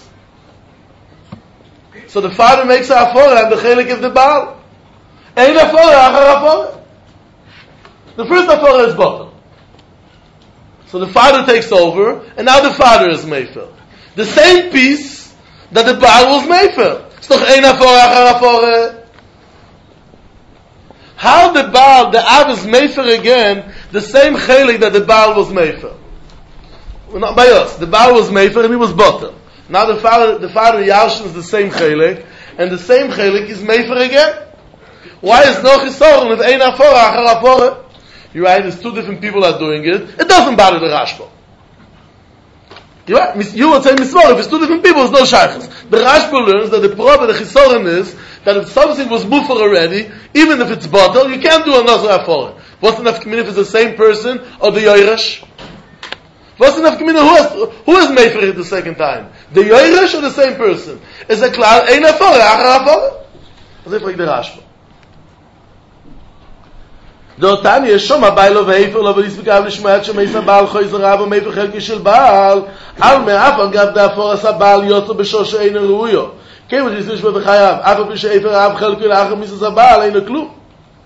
So the father makes a Afore and the chelik is the Baal. Ein Afore Achar Afore. The first afara is bottle. So the father takes over, and now the father is mefer. The same piece that the Baal was mefer. It's doch ein afara achar afara. How the Baal, the Av is mefer again, the same chelik that the Baal was mefer. Well, not by us. The Baal was mefer and he was bottle. Now the father, the father Yarshin is the same chelik, and the same chelik is mefer again. Why is no chisoron if ein afara achar afara? You're right, there's two different people are doing it. It doesn't bother the Rashba. You're right, you would say Mismor, if it's two different people, it's no shaykhs. The Rashba learns that the problem, the chisoron is, that if something was mufer already, even if it's bottle, you can't do another afara. What's enough community if it's the same person, or the Yoresh? What's enough community, who is, who is mefer it the second time? The Yoresh or the same person? Is a cloud, ein afara, achar afara? As if like the Rashba. דותן יש שום הבעל והיפר לא ולספקב לשמעת שמייס הבעל חויזר רב ומייפר חלקי של בעל על מאף אגב דאפור עשה בעל יוצא בשוש אין ראויו כן ותסביש בחייו אף על פי שאיפר רב חלקי לאחר מיסס הבעל אין כלום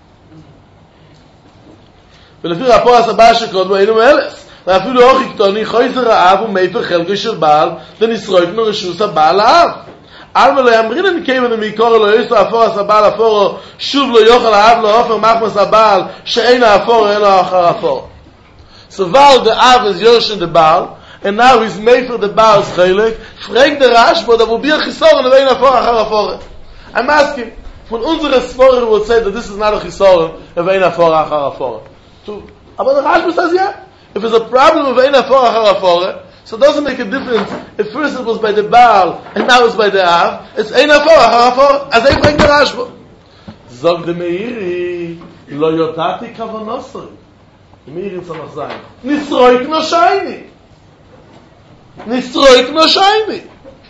ולפי רפור עשה בעל שקוד ואין מלס ואפילו אוכי קטוני חויזר רב ומייפר חלקי של בעל ונשרויק מרשוס הבעל לאב אלמה לא ימרינן כיוון מקור לא יש לו אפור עשה בעל אפורו שוב לא יוכל האב לא אופר מחמס הבעל שאין האפור אלא אחר אפור. So while the Av is Yosh the Baal, and now he's made for the Baal's Chelek, fragt der Rashba, there will be a chisoron of ein afor achar afor. I'm asking, von unsere Svoren would say that this is not a chisoron of ein afor achar afor. Aber the Rashba says, yeah, if it's a problem of ein afor achar afor, so it doesn't make a difference if first it was by the Baal and now it's by the Av. It's ein afar achar afar. As I bring the Rashba. Zog de Meiri lo yotati kavanosoi. The Meiri soll noch sein. Nisroik no shayni. Nisroik no shayni.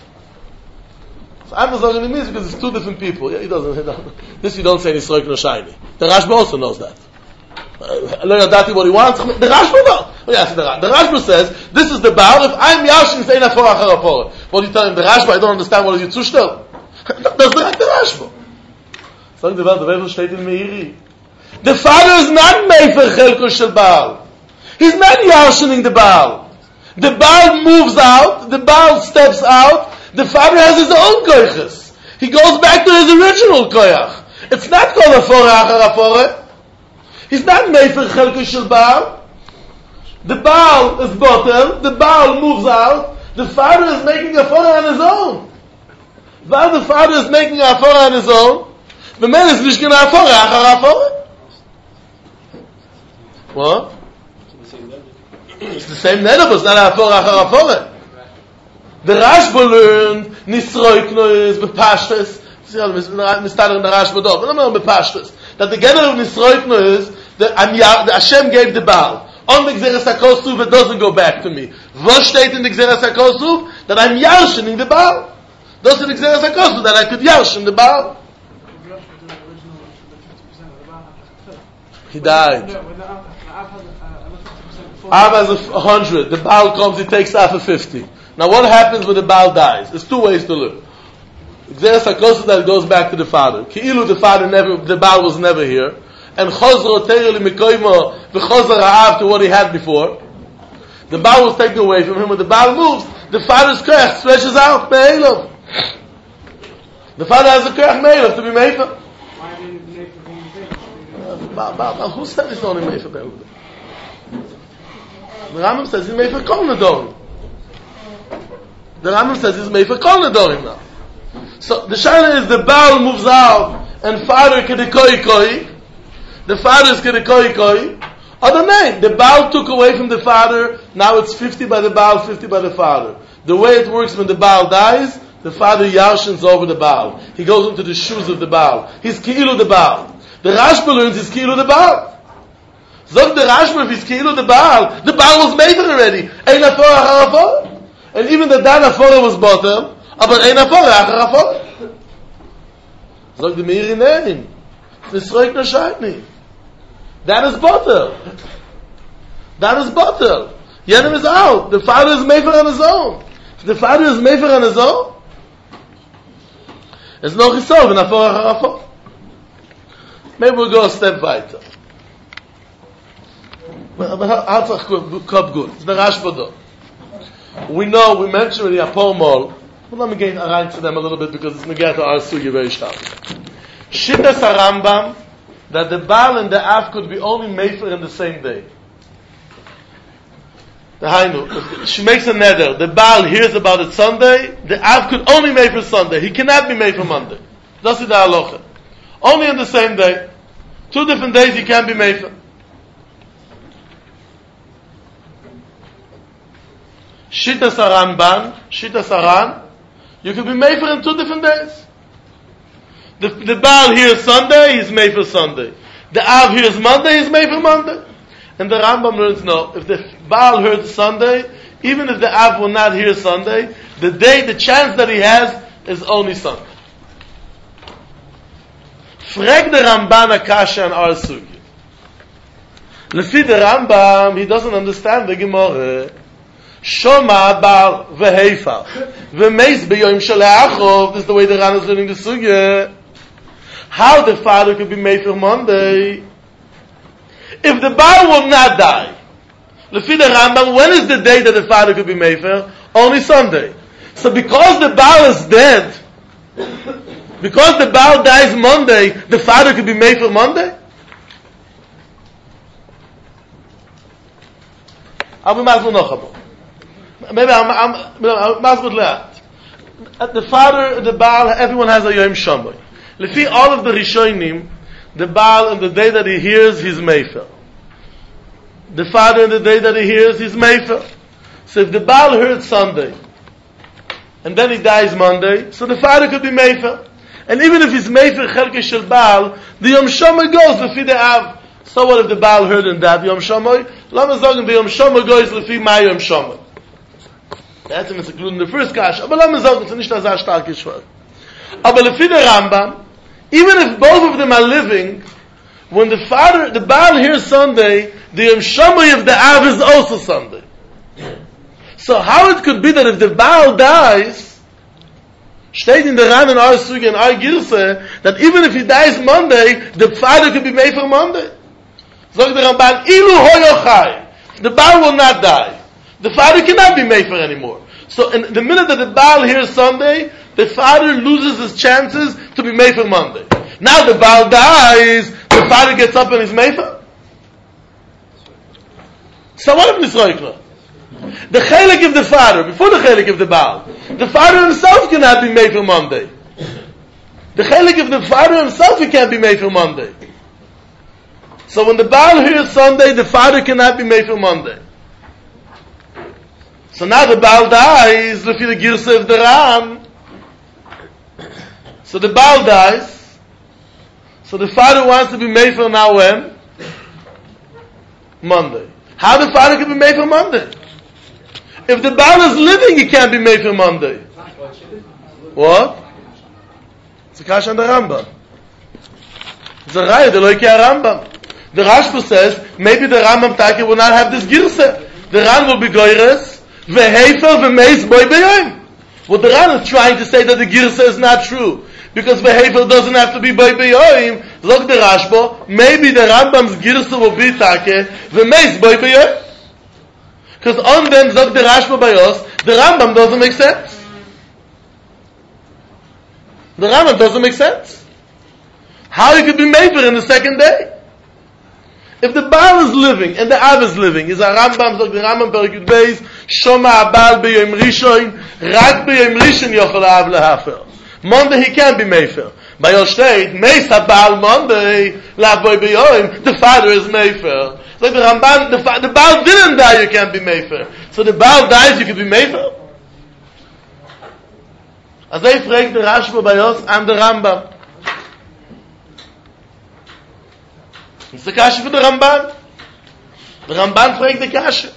So I'm not saying it means because it's two different people. Yeah, he doesn't. He doesn't. This you don't say Nisroik no shayni. The Rashba also knows that. Lo yodati what he wants. The Rashba knows. Oh, yes, the, the Rashba says, this is the Baal, if I'm Yashin, it's ein afar achar afar. What do you tell him? The Rashba, I don't understand what you zustel. That's direct the Rashba. Sag the Baal, the Bible steht in Meiri. The father is not made for Chelko Shel Baal. He's not Yashining the Baal. The Baal moves out, the Baal steps out, the father has his own koiches. He goes back to his original koyach. It's not called afar achar afar. He's not made for Chelko Shel Baal. The Baal is bottom, the Baal moves out, the father is making a afara on his own. While the father is making a afara on his own, the man is nicht gonna afara, achar afara. What? It's the same neder, but it's not afara, achar afara. The Rashba learned, nisroik no is bepashtes, mistadr in the Rashba dog, but I'm not bepashtes, that the general of nisroik no is, that Hashem gave the Baal. On the Gzeres HaKosuf, it doesn't go back to me. What steht in the Gzeres HaKosuf? That I'm yarshining the Baal. That's in the Gzeres HaKosuf, that I could yarshin the Baal. He died. Av has a hundred. The Baal comes, he takes half a fifty. Now what happens when the Baal dies? There's two ways to live. Gzeres HaKosuf, that goes back to the father. Ki'ilu, the father never, the Baal was never here. And chozro teir limikoimo v'chozar ha'av to what he had before. The Baal was taken away from him. When the Baal moves, the father's koyach stretches out me'elov. The father has a koyach me'elov to be me'elov. Why didn't me'elov? Baal, Baal, Baal. Who said it's only me'elov? The Rambam says he's me'elov kol nedorim. The Rambam says he's me'elov kol nedorim now. So the shaila is the Baal moves out and father kedekoi koi. The father is going to koi koi. Other name, the Baal took away from the father. Now it's fifty by the Baal, fifty by the father. The way it works when the Baal dies, the father yarshins over the Baal. He goes into the shoes of the Baal. He's ki'ilu the Baal. The Rashba learns he's ki'ilu the Baal. Zog the Rashba, if he's ki'ilu the Baal, the Baal was made already. Ein afar achar afar. And even the Dan afar was bottom, but ein afar achar afar. Zog the Meiri name. Nisroik no shayni. That is butter. That is butter. Yenim is out. The father is mefer on his own. If the father is mefer on his own, there's no chisov in afar achar afar. Maybe we'll go a step weiter. Kop good. It's the Rashba. We know, we mentioned the Apomol, but let me get around to them a little bit because it's going to get to our sugi very sharp. Shittas HaRambam, that the Baal and the Av could be only Mefer in the same day. The Hainu, she makes a neder. The Baal hears about it Sunday, the Av could only Mefer Sunday. He cannot be Mefer Monday. That's the halacha. Only in the same day. Two different days he can't be Mefer. Shittas HaRamban, Shittas HaRan, you can be Mefer in two different days. The, the Baal hears Sunday, he's Mefer Sunday. The Av hears Monday, he's Mefer Monday. And the Rambam learns, no, if the Baal heard Sunday, even if the Av will not hear Sunday, the day, the chance that he has is only Sunday. Frag the Ramban Akasha and our Sugi. Lefi the Rambam, he doesn't understand the Gemara. Shoma Baal v'Heifa v'Meis b'Yom Shaleachov. This is the way the Ran is learning the Sugya. How the father could be made for Monday? If the Baal will not die, Lefi the Rambam, when is the day that the father could be made for? Only Sunday. So because the Baal is dead, because the Baal dies Monday, the father could be made for Monday? I'll be mazmul nochamo. Maybe I'm, I'm, I'm mazmul le'at. At the father, the Baal, everyone has a Yom Shomoy. Lefi all of the Rishonim, the Baal, on the day that he hears, he's Mefer. The father, on the day that he hears, he's Mefer. So if the Baal heard Sunday, and then he dies Monday, so the father could be Mefer. And even if he's Mefer Chelke Shel Baal, the Yom Shomoy goes Lefi the Av. So what if the Baal heard in that Yom Shomoy? Lama sagen, the Yom Shomoy goes Lefi my Yom Shomoy. That's him, it's including the first kash. Aber Lama sagen, it's nicht as stark Yishwar. Aber Lefi the Rambam, even if both of them are living, when the father, the Baal hears Sunday, the Yom Shomoy of the Av is also Sunday. So how it could be that if the Baal dies, steht in the Ran and our Sugi and our Girse, that even if he dies Monday, the father could be made for Monday. Sagt the Ramban, Ilu hoyochai, the Baal will not die. The father cannot be made for anymore. So in the minute that the Baal hears Sunday, the father loses his chances to be made for Monday. Now the Baal dies, the father gets up and is made for. So what if Nisroikla? The chelik of the father, before the chelik of the Baal, the father himself cannot be made for Monday. The chelik of the father himself, he can't be made for Monday. So when the Baal hears Sunday, the father cannot be made for Monday. So now the Baal dies, look at the Girsa of the Ram. So the Baal dies. So the father wants to be made for now when? Monday. How the father can be made for Monday? If the Baal is living, he can't be made for Monday. What? It's a kash on the Rambam. It's a raya, the loike Rambam. The Rashba says, maybe the Rambam Taki will not have this girsa. The Ran will be goyres, v'hefer v'meis boy beyoim. What the Ran is trying to say that the girsa is not true. Because v'hefer doesn't have to be boy beyoim. Look the Rashba, maybe the Rambam's girsa will be Taki, v'meis boy beyoim. Because on them, Zog the Rashba Bayos, the Rambam doesn't make sense. The Rambam doesn't make sense. How he could be made for in the second day? If the Baal is living and the Av is living, is a Rambam, Zog the Rambam Perikut Beis, Shoma Abal B'yom Rishon, Rak B'yom Rishon Yochel Av Lehafer. Monday he can't be Mefer. By your state, Meis HaBaal Monday, Lav Boy B'yom, the father is Mefer. Like the Ramban, the, the Baal didn't die, you can't be Mefer. So the Baal dies, you can be Mefer? As I fragt the Rashba Bayos and the Rambam. It's the Kasha for the Ramban. The Ramban fragt the Kasha.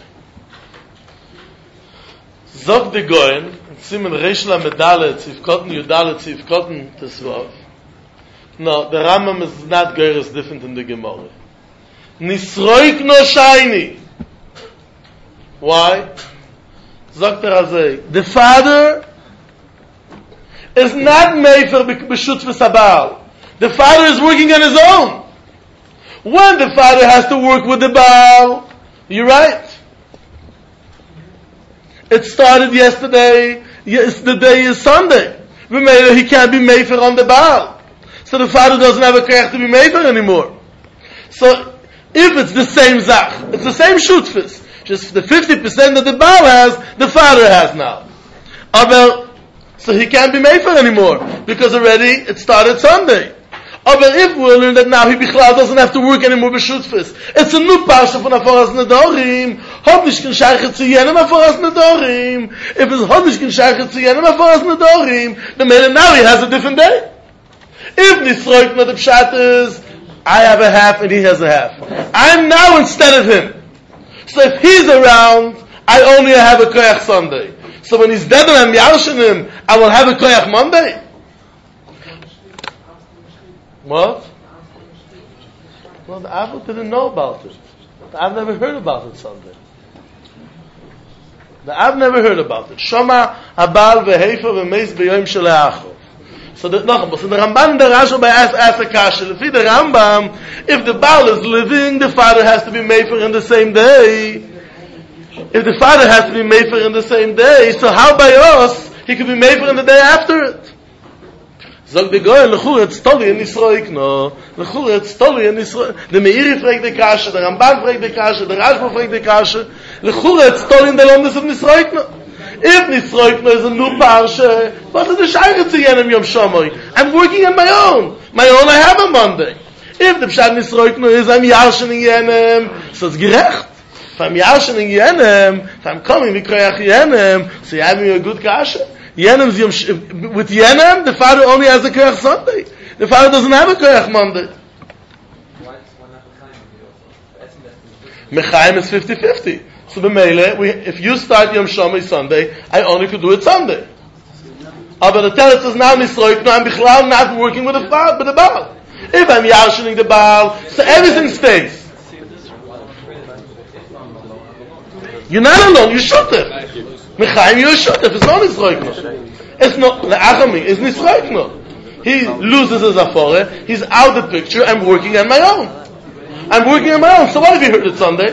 Zog the Goyen, Simen Reshla Medale, Tzivkotten, Yudale, Tzivkotten, Tesvav. No, the Rambam is not Goyer, is different in the Gemara. Nisroik no shayni. Why? Sagt er azay. The father is not made for b'shut v'sabal. The father is working on his own. When the father has to work with the Baal, You're right. It started yesterday. Yes, the day is Sunday. He can't be mefer on the Baal. So the father doesn't have a koyach to be mefer anymore. So if it's the same zach, it's the same shutfis. Just the fifty percent that the Baal has, the father has now. Aber, so he can't be mefer anymore because already it started Sunday. Aber if we learn that now he bichlal doesn't have to work anymore b'shutfis, it's a new parsha von Aforas Nedorim. Hot nicht kein Scheiche zu jenem Aforas Nedorim. If it's hot nicht kein Scheiche zu jenem Aforas Nedorim, then maybe now he has a different day. If Nisroik not the pshat is, I have a half and he has a half. I'm now instead of him. So if he's around, I only have a koyach Sunday. So when he's dead and I'm yarshinim, I will have a koyach Monday. What? Well, the Avot didn't know about it. I've never heard about it Sunday. The I've never heard about it. Shoma Habal veHeifa veMeis b'Yom Sheleachov. So the no, so the Ramban the Rasha by ask ask a kasha. If the Rambam, if the Baal is living, the father has to be mefer in the same day. If the father has to be mefer in the same day, so how by us he could be mefer in the day after it? Zog de goy lechur et stoli in Yisroik no lechur et stoli in Yisroik de Meiri fragt de kashe, der Ramban fragt de kashe, der Rashba fragt de kashe, lechur et stoli in the Landes of Yisroik no. If Yisroik no is a new parsha, what is the shayre to yenem Yom Shomoy? I'm working on my own. My own I have a Monday. If the pshat Yisroik no is I'm yarshen in yenem, so it's gerecht. If I'm yarshen in yenem, if I'm coming v'koyach yenem, so you have me a good kashe. Yenem, with Yenem, the father only has a koyach Sunday. The father doesn't have a koyach Monday. Mechaim is fifty-fifty. So b'meile, we if you start Yom Shomer Sunday, I only could do it Sunday. But the teretz is now Nisroik, no, I'm bichlal not working with the father, with the Baal. If I'm yarshening the Baal, so everything stays. You're not alone, you should have. Mechaim Yeshutef, it's not Nisroikno. It's not, Le'achami, it's Nisroikno. He loses his afore, he's out of the picture, I'm working on my own. I'm working on my own, so what if you heard it Sunday?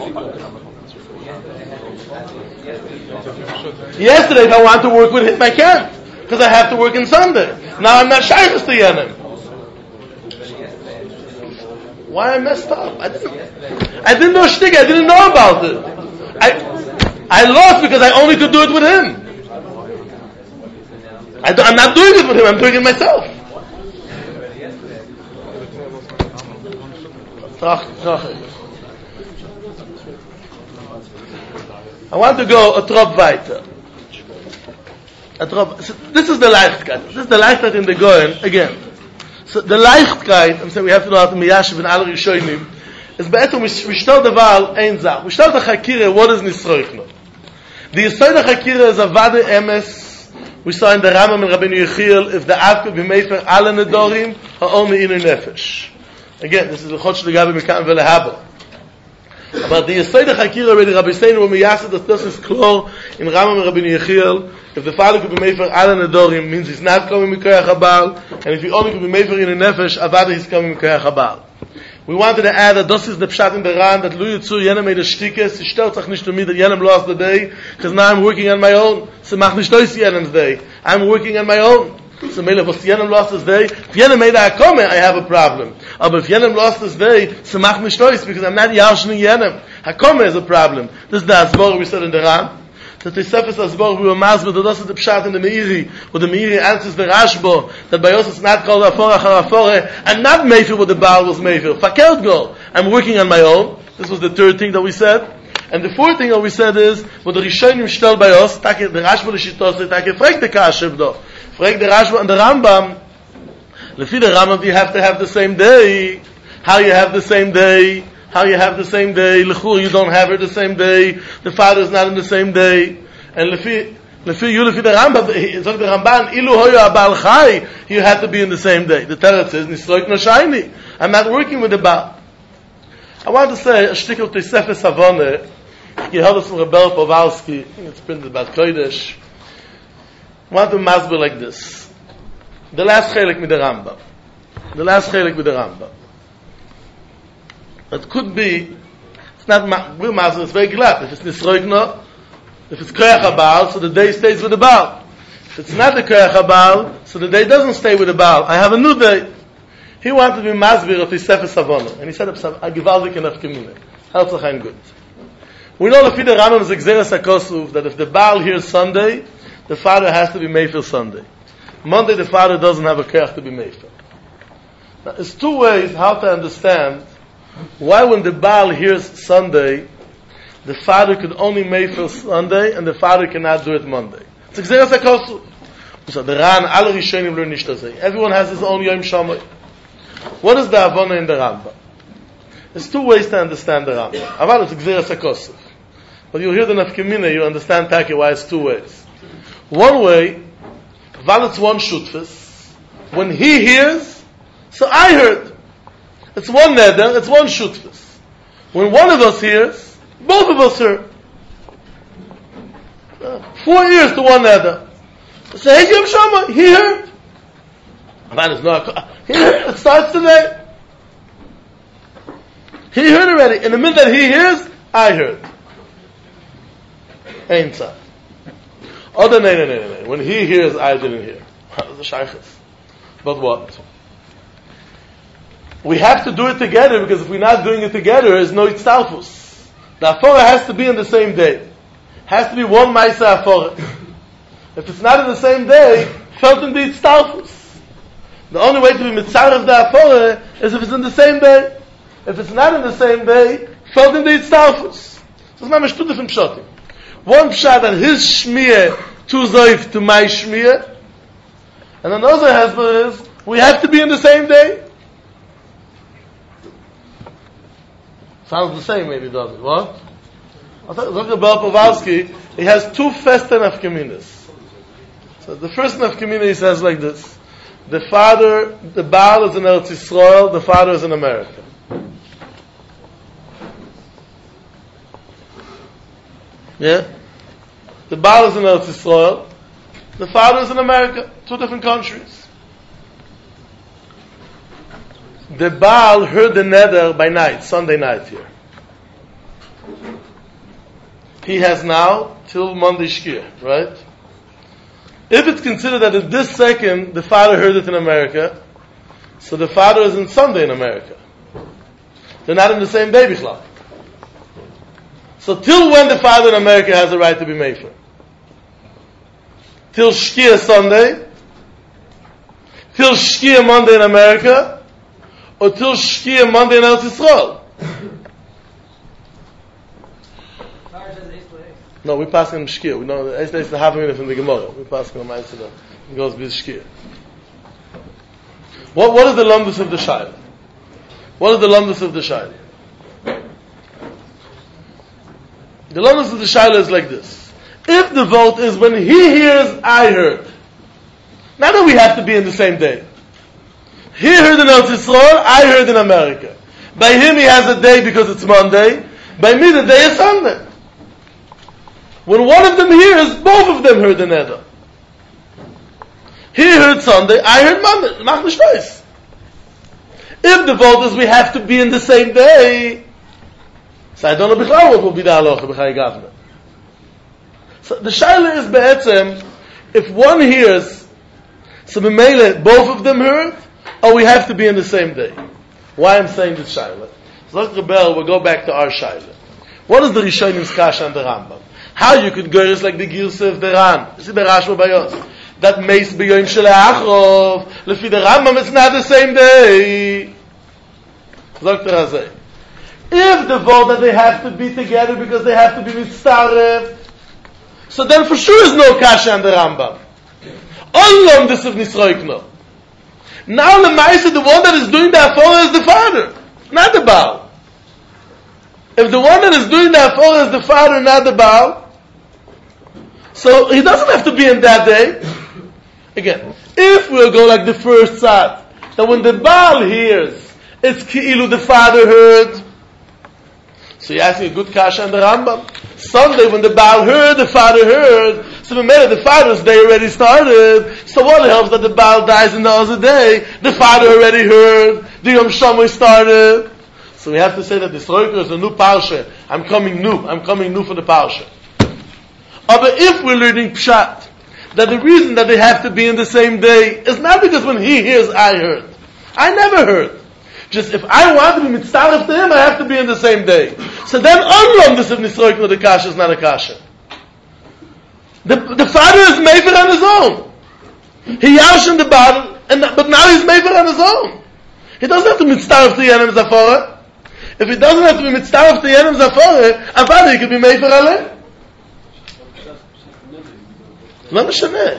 Yesterday, if I want to work with him, I can't. Because I have to work on Sunday. Now I'm not shaykhs to Yenim. Why I messed up? I didn't, I didn't know shtick, I didn't know about it. I, I lost because I only could do it with him. I do, I'm not doing it with him, I'm doing it myself. I want to go a trop weiter. A trop, so this is the Leichtkeit. This is the Leichtkeit in the Goyen, again. So the Leichtkeit, I'm saying we have to know how to miyashiv in all Rishonim, is better we start the Baal ein Zach. We start the Chakira, what is Nisroichno? The Yisod HaChakira is a Vade Emes. We saw in the Rambam and Rabbeinu Yechiel, if the Av could be mefer alle Nedorim, only inner nefesh. Again, this is the Chotsh Legabe Mekam Velehaba. But the Yisod HaChakira already, Rabbi Seinu Umiyasa, that this is clear in Rambam and Rabbeinu Yechiel, if the father could be mefer alle Nedorim, means he's not coming Mikoyach HaBaal, and if he only could be mefer inner nefesh, Avada he's coming Mikoyach HaBaal. We wanted to add that this is the pshat in the Ran, that Lu Yitzu, Yenem made a shtikes, he stellt sich nicht to me that Yenem lost the day, because now I'm working on my own. So mach nicht ois Yenem's day. I'm working on my own. So Mele, was Yenem lost his day, if Yenem made a akome, I have a problem. But if Yenem lost his day, so mach nicht ois, because I'm not yarshening Yenem. Hakome is a problem. This is the Asbor we said in the Ran. That the Sefes Asbor, we were masbid, that this is the pshat in the Meiri, where the Meiri answers the Rashbo, that by us it's not called Afore Achar Afore, and not Mefer what the Baal was Mefer. Fakert go. I'm working on my own. This was the third thing that we said. And the fourth thing that we said is, what the Rishonim stel by us, the Rashbo the Shittose, take frag the Kashev do. Frag the Rashbo and the Rambam. Lefi the Rambam, you have to have the same day. How you have the same day? How you have the same day? Lechur, you don't have it the same day. The father is not in the same day. And lefi, lefi you, lefi the Rambam, zog the Ramban, ilu hoyo abal chai, you have to be in the same day. The Teretz says, nisroik no shayni. I'm not working with the Baal. I want to say a shtick of Tosefes Havone. You heard this from Rebel Powalski. I think it's printed about Kodesh. I want to masber like this. The last chelik with the Rambam. The last chelik with the Rambam. It could be, it's not ma- we're Mazir, it's very glad. If it's Nisroikno, if it's Koyach HaBaal, so the day stays with the Baal. If it's not the Koyach HaBaal, so the day doesn't stay with the Baal. I have a new day. He wanted to be Mazbir of his Sefer Savona. And he said, a Givaldik enough Kemine. Herzlich good. We know the Fide Rambam is Exeres HaKosuv, that if the Baal hears Sunday, the father has to be Meifel Sunday. Monday the father doesn't have a Koyach to be Meifel. Now, there's two ways how to understand why when the Baal hears Sunday, the father could only Meifel Sunday, and the father cannot do it Monday. It's Exeres HaKosuv. So the Ran, alle Rishonim learn nicht das. Everyone has his own Yom Shammai. What is the Havana in the Rambam? There's two ways to understand the Rambam. Aval is Exeres HaKosuv. But you hear the Nafkamina, you understand Taki why it's two ways. One way, Aval it's one Shutfis. When he hears, so I heard. It's one Neder, it's one Shutfis. When one of us hears, both of us heard. Uh, four years to one Neder. So hey Yom Shammai, he heard. Aval is no, he heard. It starts today. He heard already. In the minute that he hears, I heard. Ain't so. Other no, no, no, no. When he hears, I didn't hear. That's a shaykhis. But what? We have to do it together, because if we're not doing it together, there's no itzalfus. The Aforah has to be in the same day. Has to be one Maisa Aforah. If it's not in the same day, felt in the itzalfus. The only way to be mitzar of the Aforah is if it's in the same day. If it's not in the same day, felt in the itzalfus. So it's not much two different pshatim. One pshat that his shmiyah too zoif to my shmiyah, and another hezbollah is we have to be in the same day. Sounds the same, maybe, doesn't it? What? I thought Doctor Bel Pawlowski, he has two festa nafkaminas. So the first nafkamina he says like this: the father, the Baal is in Eretz Yisrael, the father is in America. Yeah? The Baal is in Eretz Yisrael, the father is in America, two different countries. The Baal heard the neder by night, Sunday night here. He has now till Monday Shkia, right? If it's considered that at this second the father heard it in America, so the father is in Sunday in America. They're not in the same day, Bichlal. So till when the father in America has the right to be Meifel? Till Shkia Sunday? Till Shkia Monday in America? Or till Shkia Monday in Eretz Yisrael? No, we pass him Shkia. We know it's the half a minute from the Gemara. We pass him a Ma'aseh. It goes with Shkia. What what is the lumbus of the Shaila? What is the lumbus of the Shaila? The lumbus of the Shaila is like this: if the vote is when he hears, I heard. Not that we have to be in the same day. He heard in Eretz Yisrael, I heard in America. By him he has a day because it's Monday. By me the day is Sunday. When one of them hears, both of them heard the neder. He heard Sunday, I heard Monday. Mach nicht weiß. If the vote is we have to be in the same day, so I don't know what will be the halacha b'chai gavna. So the shaila is be'etzem, if one hears, so b'meile, both of them heard, or we have to be in the same day. Why I'm saying this shaila? So Doctor Bell, we'll go back to our shaila. What is the Rishonim's kasha and the Rambam? How you could go just like the Gilsa of the Ran. You see the Rashba by us. That meis b'yoyim shel ha'achrov. Lefi the Rambam, it's not the same day. Doctor Hazay. If the vote that they have to be together because they have to be mitzaref, so then for sure is no kasha on the Rambam. Olam this of Nisroikno. Now the Maisa, the one that is doing the Aforah is the father, not the Baal. If the one that is doing the Aforah is the father, not the Baal, so he doesn't have to be in that day. Again, if we'll go like the first side, that when the Baal hears, it's Ki'ilu the father heard. So you're asking a good kasha on the Rambam. Sunday when the Baal heard, the father heard. So the minute the father's day already started. So what helps that the Baal dies in the other day? The father already heard. The Yom Shammai started. So we have to say that this Roika is a new parsha. I'm coming new. I'm coming new for the parsha. But if we're learning pshat, that the reason that they have to be in the same day is not because when he hears, I heard. I never heard. Just if I want to be mitzaref to him, I have to be in the same day. So then, unlom this if Nisroik the kasha is not a kasha. The, the father is mefer on his own. He yash in the bottle, and but now he's mefer on his own. He doesn't have to be mitzaref to Yenem Zafora. If he doesn't have to be mitzaref to Yenem Zafora, a father he could be mefer aleh. לא משנה.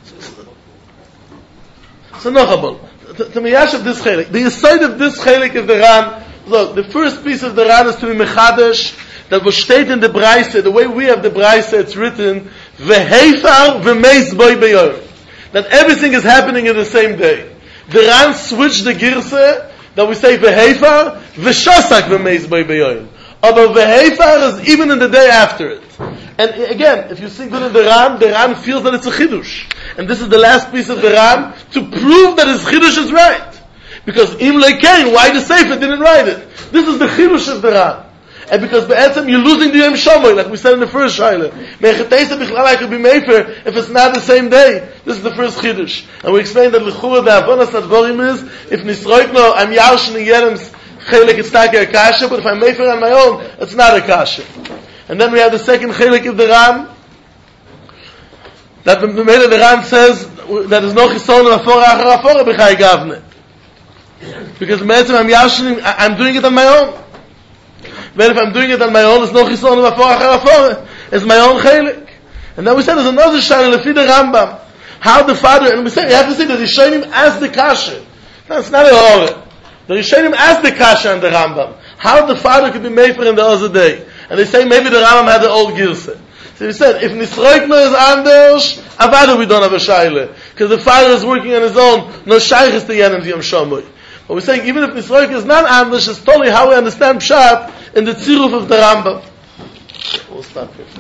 So no chabal. To me yash of this chelik. The aside of this chelik is the Ran. Look, the first piece of the Ran is to be mechadesh. That was stated in the Braise, the way we have the Braise, it's written, V'heifar v'meis boi beyor. That everything is happening in the same day. The Ran switched the girse, that we say V'heifar, v'shosak v'meis boi beyor. But V'heifar is even in the day after it. And again, if you see good in the Ran, the Ran feels that it's a chidush. And this is the last piece of the Ran, to prove that his chidush is right. Because Im Lekein, why the Sefer didn't write it? This is the chidush of the Ran. And because be'etzem you're losing the Yom Shomoy, like we said in the first Shaila. Me'echetesa bichlal I could be mefer if it's not the same day. This is the first Chiddush. And we explained that l'chura the Avonas Advorim is, if Nisroikno, I'm Yarshin in Yerem's Chelik, it's not a kasha, but if I'm mefer on my own, it's not a kasha. And then we have the second Chelik of the Ram, that the Mele the Ram says, that is no Chison Afora Achar Afora B'chai Gavne. Because be'etzem I'm Yarshin, I'm doing it on my own. But if I'm doing it on my own, it's no chison of afar achar afar. It's my own chelik. And then we said there's another shayla lefi the Rambam. How the father, and we said, you have to say that the Rishonim asked the kasha. No, it's not a horror. The Rishonim asked the kasha on the Rambam. How the father could be mefer in the other day. And they say maybe the Rambam had the old girse. So we said, if Nisroikno is anders, avada we don't have a shayla. Because the father is working on his own, no shaykh is to Yenem Yom Shomoy. But we're saying even if Nisroik is not anders, it's totally how we understand pshat in the tziruf of the Rambam. We'll stop here.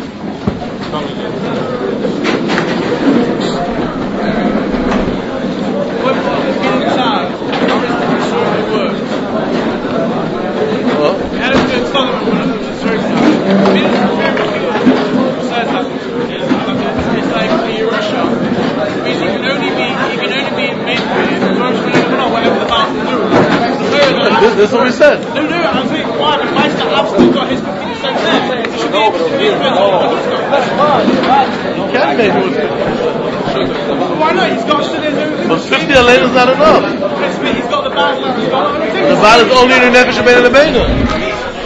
It's like the Yerusha. It means you can only be, you can only be made whatever the mountain do. This, this is what we said. No, no, I'm saying why? But Meister I've still got his fifty percent there. It should be, it should be You can't make it. Why not? He's got still his own. But fifty alone is not enough. He's got the battle. He's got the battle is only in the nefesh and the beina.